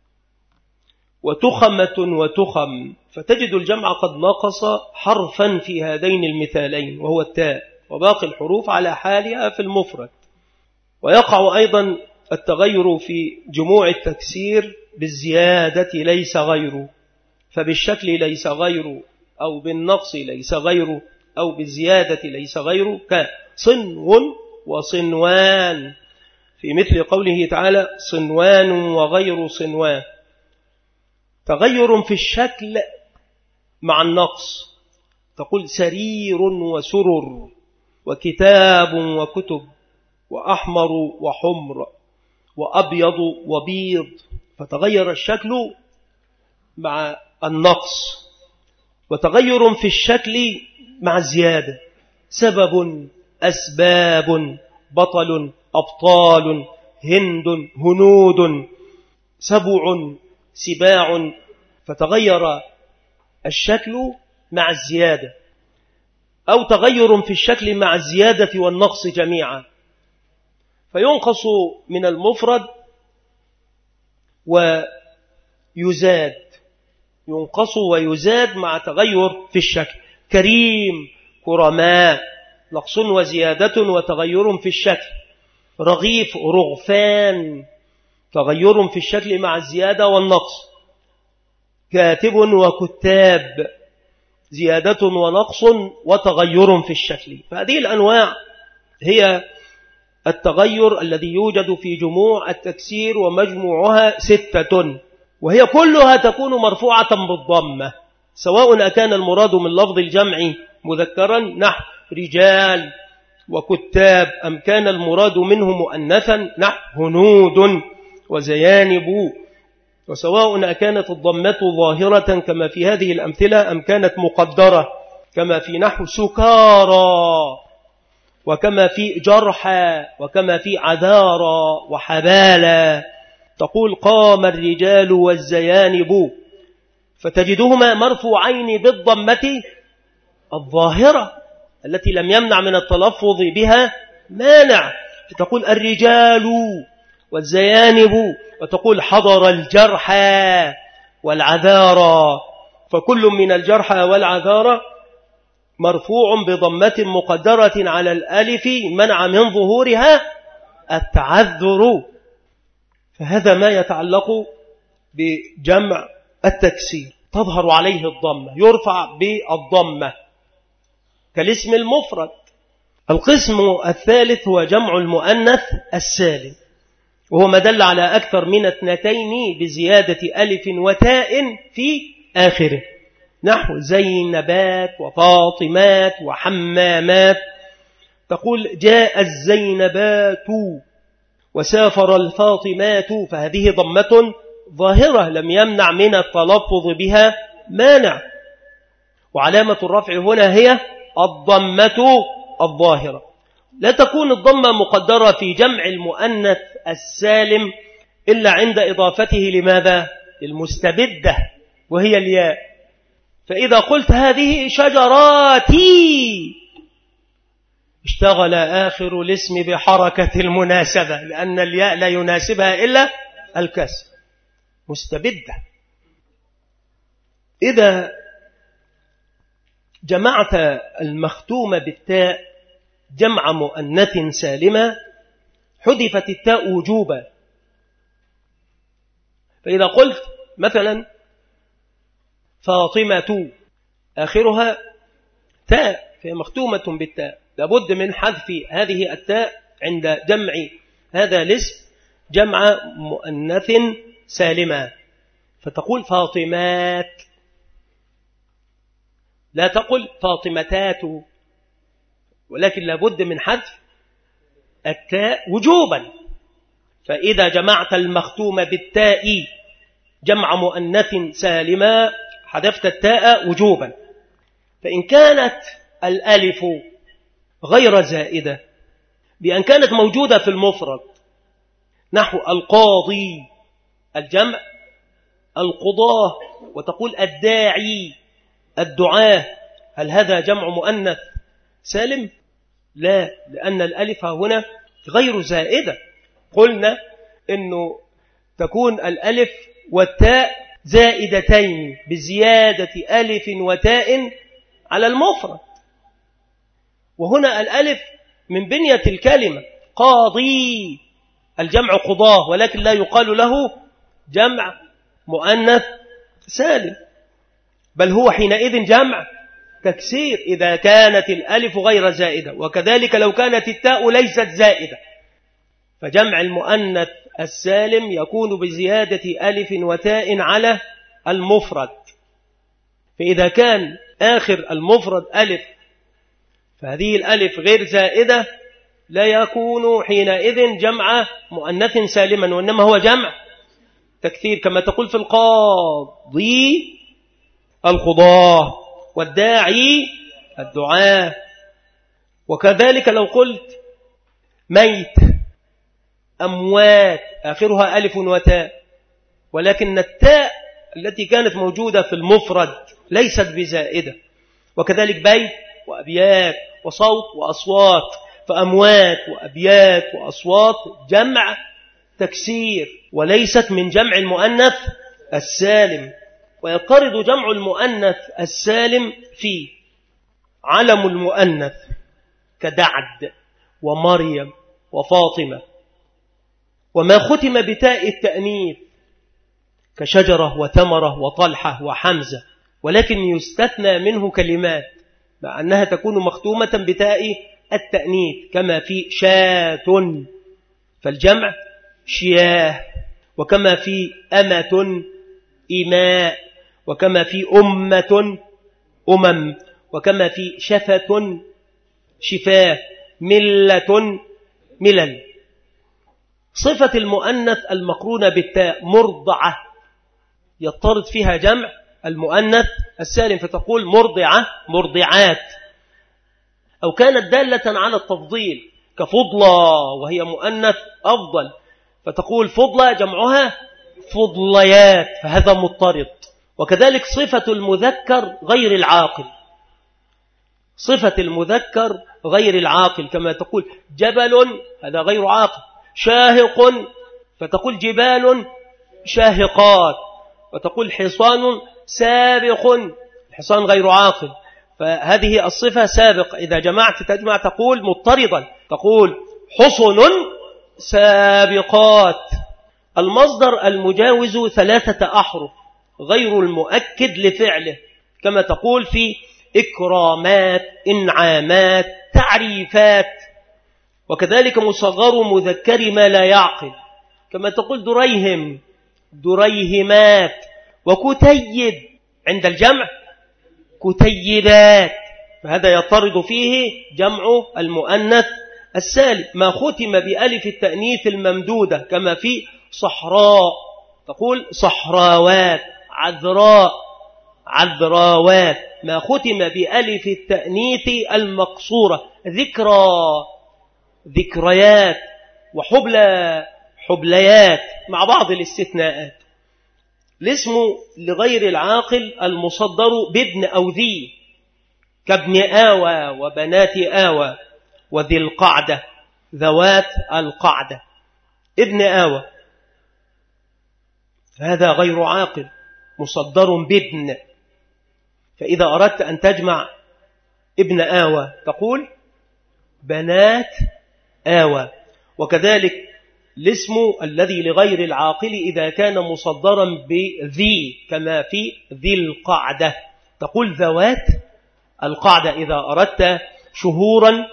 وتخمة وتخم، فتجد الجمع قد نقص حرفا في هذين المثالين وهو التاء، وباقي الحروف على حالها في المفرد. ويقع أيضا التغير في جموع التكسير بالزيادة ليس غير، فبالشكل ليس غير، أو بالنقص ليس غير، أو بالزيادة ليس غير، كصنو وصنوان، في مثل قوله تعالى صنوان وغير صنوان. تغير في الشكل مع النقص، تقول سرير وسرر، وكتاب وكتب وأحمر وحمر وأبيض وبيض، فتغير الشكل مع النقص، وتغير في الشكل مع الزيادة. سبب، أسباب، بطل، أبطال، هند، هنود، سبع، سباع، فتغير الشكل مع الزيادة، أو تغير في الشكل مع الزيادة والنقص جميعا، فينقص من المفرد ويزاد، ينقص ويزاد مع تغير في الشكل. كريم، كرماء، نقص وزيادة وتغير في الشكل. رغيف، رغفان، تغير في الشكل مع الزيادة والنقص. كاتب وكتاب، زيادة ونقص وتغير في الشكل. فهذه الأنواع هي التغير الذي يوجد في جموع التكسير، ومجموعها ستة، وهي كلها تكون مرفوعة بالضمة، سواء أكان المراد من لفظ الجمع مذكرا نحو رجال وكتاب، أم كان المراد منه مؤنثا نحو هنود وزيانب، وسواء أكانت الضمة ظاهرة كما في هذه الأمثلة أم كانت مقدرة كما في نحو سكارى، وكما في جرحى، وكما في عذارى وحبالا. تقول قام الرجال والزيانب، فتجدهما مرفوعين بالضمة الظاهرة التي لم يمنع من التلفظ بها مانع، فتقول الرجال والزيانب، وتقول حضر الجرحى والعذارى، فكل من الجرحى والعذارى مرفوع بضمة مقدرة على الألف منع من ظهورها التعذر. فهذا ما يتعلق بجمع التكسير، تظهر عليه الضمة، يرفع بالضمة كالاسم المفرد. القسم الثالث هو جمع المؤنث السالم، وهو ما دل على أكثر من اثنتين بزيادة ألف وتاء في آخره، نحو زينبات وفاطمات وحمامات. تقول جاء الزينبات وسافر الفاطمات، فهذه ضمة ظاهرة لم يمنع من التلفظ بها مانع، وعلامة الرفع هنا هي الضمة الظاهرة. لا تكون الضمة مقدرة في جمع المؤنث السالم إلا عند إضافته لماذا؟ المستبدة، وهي الياء. فإذا قلت هذه شجراتي، اشتغل آخر الاسم بحركة المناسبة، لأن الياء لا يناسبها إلا الكسر، مستبدة. إذا جمعت المختوم بالتاء جمع مؤنث سالمة حذفت التاء وجوبا. فإذا قلت مثلا فاطمة آخرها تاء، فهي مختومة بالتاء، لابد من حذف هذه التاء عند جمع هذا الاسم جمع مؤنث سالمة، فتقول فاطمات، لا تقل فاطمتات، ولكن لابد من حذف التاء وجوبا. فإذا جمعت المختوم بالتاء جمع مؤنث سالمة حذفت التاء وجوبا. فإن كانت الألف غير زائدة بأن كانت موجودة في المفرد نحو القاضي الجمع القضاة، وتقول الداعي الدعاة، هل هذا جمع مؤنث سالم؟ لا، لأن الألف هنا غير زائدة. قلنا إنه تكون الألف والتاء زائدتين بزيادة ألف وتاء على المفرد، وهنا الألف من بنية الكلمة. قاضي الجمع قضاه، ولكن لا يقال له جمع مؤنث سالم، بل هو حينئذ جمع تكسير إذا كانت الألف غير زائدة، وكذلك لو كانت التاء ليست زائدة، فجمع المؤنث السالم يكون بزيادة ألف وتاء على المفرد. فإذا كان آخر المفرد ألف فهذه الألف غير زائدة لا يكون حينئذ جمع مؤنث سالما، وإنما هو جمع تكثير، كما تقول في القاضي القضاة، والداعي الدعاء. وكذلك لو قلت ميت، أموات، آخرها ألف وتاء، ولكن التاء التي كانت موجودة في المفرد ليست بزائدة. وكذلك بيت وأبيات وصوت وأصوات، فأموات وأبيات وأصوات جمع تكسير وليست من جمع المؤنث السالم. ويقرد جمع المؤنث السالم في علم المؤنث كدعد ومريم وفاطمة، وما ختم بتاء التأنيث كشجرة وثمرة وطلحة وحمزة، ولكن يستثنى منه كلمات مع أنها تكون مختومة بتاء التأنيث، كما في شاة فالجمع شياه، وكما في أمة إماء، وكما في أمة أمم، وكما في شفة شفاه، ملة ملل. صفة المؤنث المقرونة بالتاء مرضعة يضطرد فيها جمع المؤنث السالم، فتقول مرضعة مرضعات، أو كانت دالة على التفضيل كفضلة وهي مؤنث أفضل، فتقول فضلة جمعها فضليات، فهذا مضطرد. وكذلك صفة المذكر غير العاقل، صفة المذكر غير العاقل، كما تقول جبل هذا غير عاقل، شاهق فتقول جبال شاهقات، وتقول حصان سابق، الحصان غير عاقل، فهذه الصفة سابق، إذا جمعت تجمع تقول مضطردا، تقول حصن سابقات. المصدر المجاوز ثلاثة أحرف غير المؤكد لفعله، كما تقول في إكرامات إنعامات تعريفات. وكذلك مصغر مذكر ما لا يعقل، كما تقول دريهم دريهمات، وكتيب عند الجمع كتيبات، فهذا يطرد فيه جمع المؤنث السالم. ما ختم بألف التأنيث الممدودة كما في صحراء، تقول صحراوات، عذراء عذراوات. ما ختم بألف التأنيث المقصورة ذكرى ذكريات، وحبلى حبليات، مع بعض الاستثناءات. الاسم لغير العاقل المصدر بابن أو ذي، كابن آوى وبنات آوى، وذي القعدة ذوات القعدة. ابن آوى هذا غير عاقل مصدر بابن، فإذا أردت أن تجمع ابن آوى تقول بنات آوى. وكذلك الاسم الذي لغير العاقل إذا كان مصدرا بذي، كما في ذي القعدة تقول ذوات القعدة. إذا أردت شهورا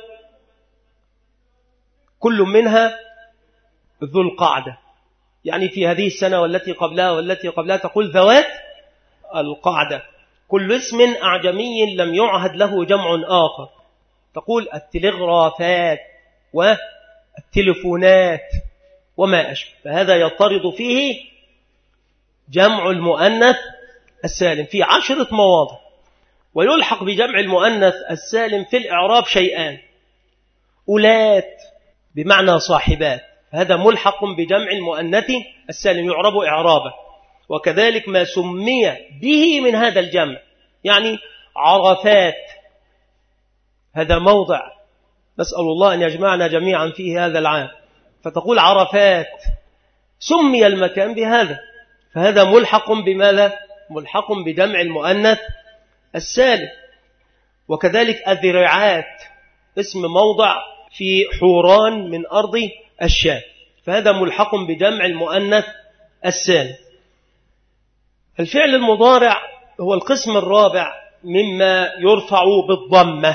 كل منها ذو القعدة، يعني في هذه السنة والتي قبلها والتي قبلها تقول ذوات القعدة. كل اسم أعجمي لم يعهد له جمع آخر تقول التلغرافات والتلفونات وما أشبه، فهذا يطرد فيه جمع المؤنث السالم في عشرة مواضع. ويلحق بجمع المؤنث السالم في الإعراب شيئان: أولات بمعنى صاحبات، هذا ملحق بجمع المؤنث السالم يعرب إعرابا. وكذلك ما سمي به من هذا الجمع، يعني عرفات، هذا موضع نسأل الله أن يجمعنا جميعا فيه هذا العام، فتقول عرفات، سمي المكان بهذا، فهذا ملحق بماذا؟ ملحق بجمع المؤنث السالم. وكذلك الذراعات اسم موضع في حوران من أرض الشام، فهذا ملحق بجمع المؤنث السالم. الفعل المضارع هو القسم الرابع مما يرفع بالضمة،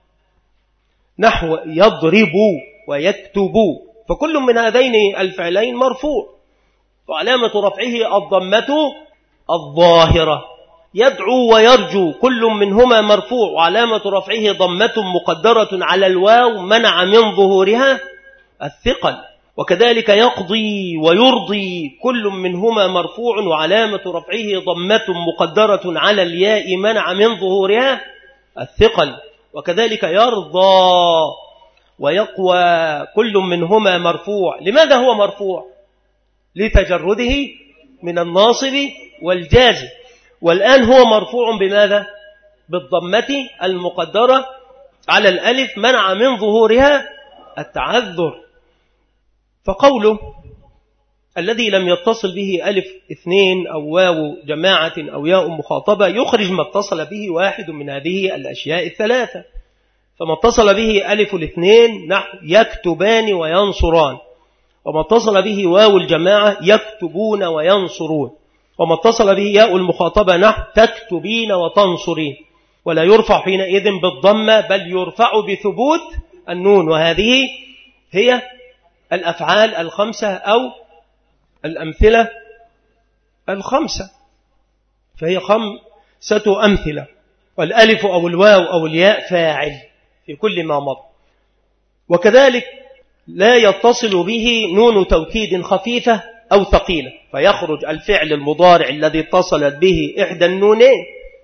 نحو يضرب ويكتب، فكل من هذين الفعلين مرفوع، وعلامة رفعه الضمة الظاهرة. يدعو ويرجو كل منهما مرفوع وعلامة رفعه ضمة مقدرة على الواو منع من ظهورها الثقل. وكذلك يقضي ويرضي كل منهما مرفوع وعلامة رفعه ضمة مقدرة على الياء منع من ظهورها الثقل. وكذلك يرضى ويقوى كل منهما مرفوع. لماذا هو مرفوع؟ لتجرده من الناصب والجازم. والآن هو مرفوع بماذا؟ بالضمة المقدرة على الألف منع من ظهورها التعذر. فقوله الذي لم يتصل به ألف اثنين أو واو جماعة أو ياء مخاطبة يخرج ما اتصل به واحد من هذه الأشياء الثلاثة. فما اتصل به ألف الاثنين نحو يكتبان وينصران، وما اتصل به واو الجماعة يكتبون وينصرون، وما اتصل به ياء المخاطبة نحو تكتبين وتنصرين. ولا يرفع حينئذ بالضمة بل يرفع بثبوت النون. وهذه هي الأفعال الخمسة أو الأمثلة الخمسة، فهي خمسة أمثلة، والألف أو الواو أو الياء فاعل في كل ما مضى. وكذلك لا يتصل به نون توكيد خفيفة أو ثقيلة، فيخرج الفعل المضارع الذي اتصلت به إحدى النونين،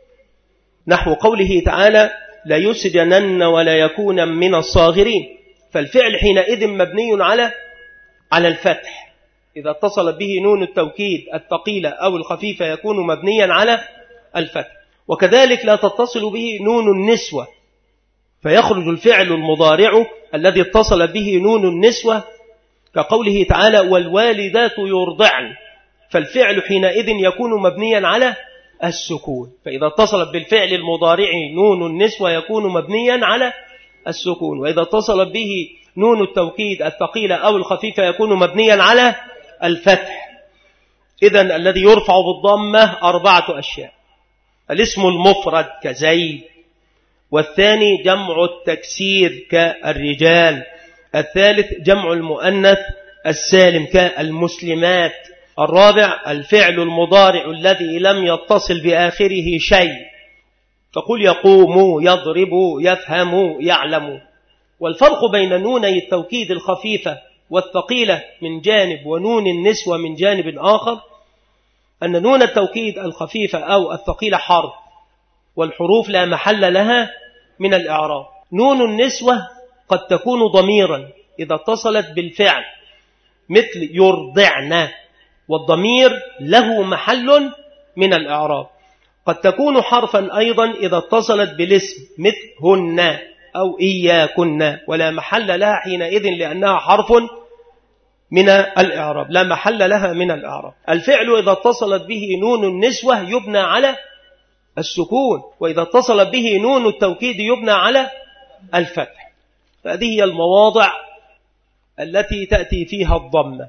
نحو قوله تعالى لا يسجنن ولا يكون من الصاغرين. فالفعل حينئذ مبني على على الفتح. إذا اتصلت به نون التوكيد الثقيلة أو الخفيفة يكون مبنيا على الفتح. وكذلك لا تتصل به نون النسوة، فيخرج الفعل المضارع الذي اتصل به نون النسوة كقوله تعالى والوالدات يرضعن، فالفعل حينئذ يكون مبنيا على السكون. فإذا اتصلت بالفعل المضارع نون النسوة يكون مبنيا على السكون، وإذا اتصلت به نون التوكيد الثقيلة أو الخفيفة يكون مبنيا على الفتح. إذن الذي يرفع بالضمة أربعة أشياء: الاسم المفرد كزيد، والثاني جمع التكسير كالرجال، الثالث جمع المؤنث السالم كالمسلمات، الرابع الفعل المضارع الذي لم يتصل بآخره شيء، فقل يقوم يضرب يفهم يعلم. والفرق بين نوني التوكيد الخفيفة والثقيلة من جانب ونون النسوة من جانب آخر أن نون التوكيد الخفيفة أو الثقيلة حرف، والحروف لا محل لها من الإعراب. نون النسوة قد تكون ضميرا إذا اتصلت بالفعل مثل يرضعن، والضمير له محل من الإعراب. قد تكون حرفا أيضا إذا اتصلت بالاسم مثل هن أو إياكن، ولا محل لها حينئذ لأنها حرف من الإعراب، لا محل لها من الإعراب. الفعل إذا اتصلت به نون النسوة يبنى على السكون، وإذا اتصلت به نون التوكيد يبنى على الفتح. فهذه هي المواضع التي تأتي فيها الضمة،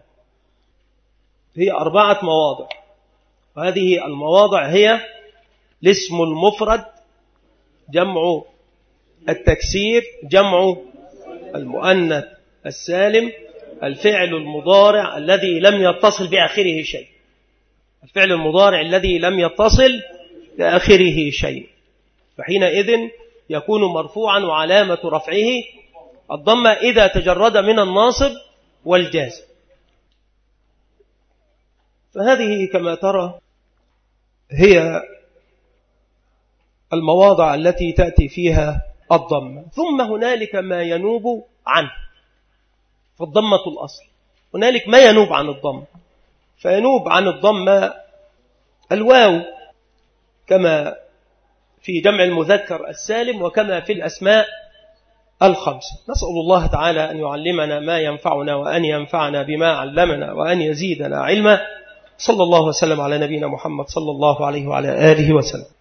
هي أربعة مواضع، وهذه المواضع هي الاسم المفرد، جمع التكسير، جمع المؤنث السالم، الفعل المضارع الذي لم يتصل بآخره شيء، الفعل المضارع الذي لم يتصل بآخره شيء، فحينئذ يكون مرفوعا وعلامة رفعه الضمة إذا تجرد من الناصب والجازم. فهذه كما ترى هي المواضع التي تأتي فيها الضمة. ثم هنالك ما ينوب عنه، فالضمة الأصل. هنالك ما ينوب عن الضمة، فينوب عن الضمة الواو كما في جمع المذكر السالم وكما في الأسماء الخمسة. نسأل الله تعالى أن يعلمنا ما ينفعنا وأن ينفعنا بما علمنا وأن يزيدنا علما. صلى الله وسلم على نبينا محمد صلى الله عليه وعلى آله وسلم.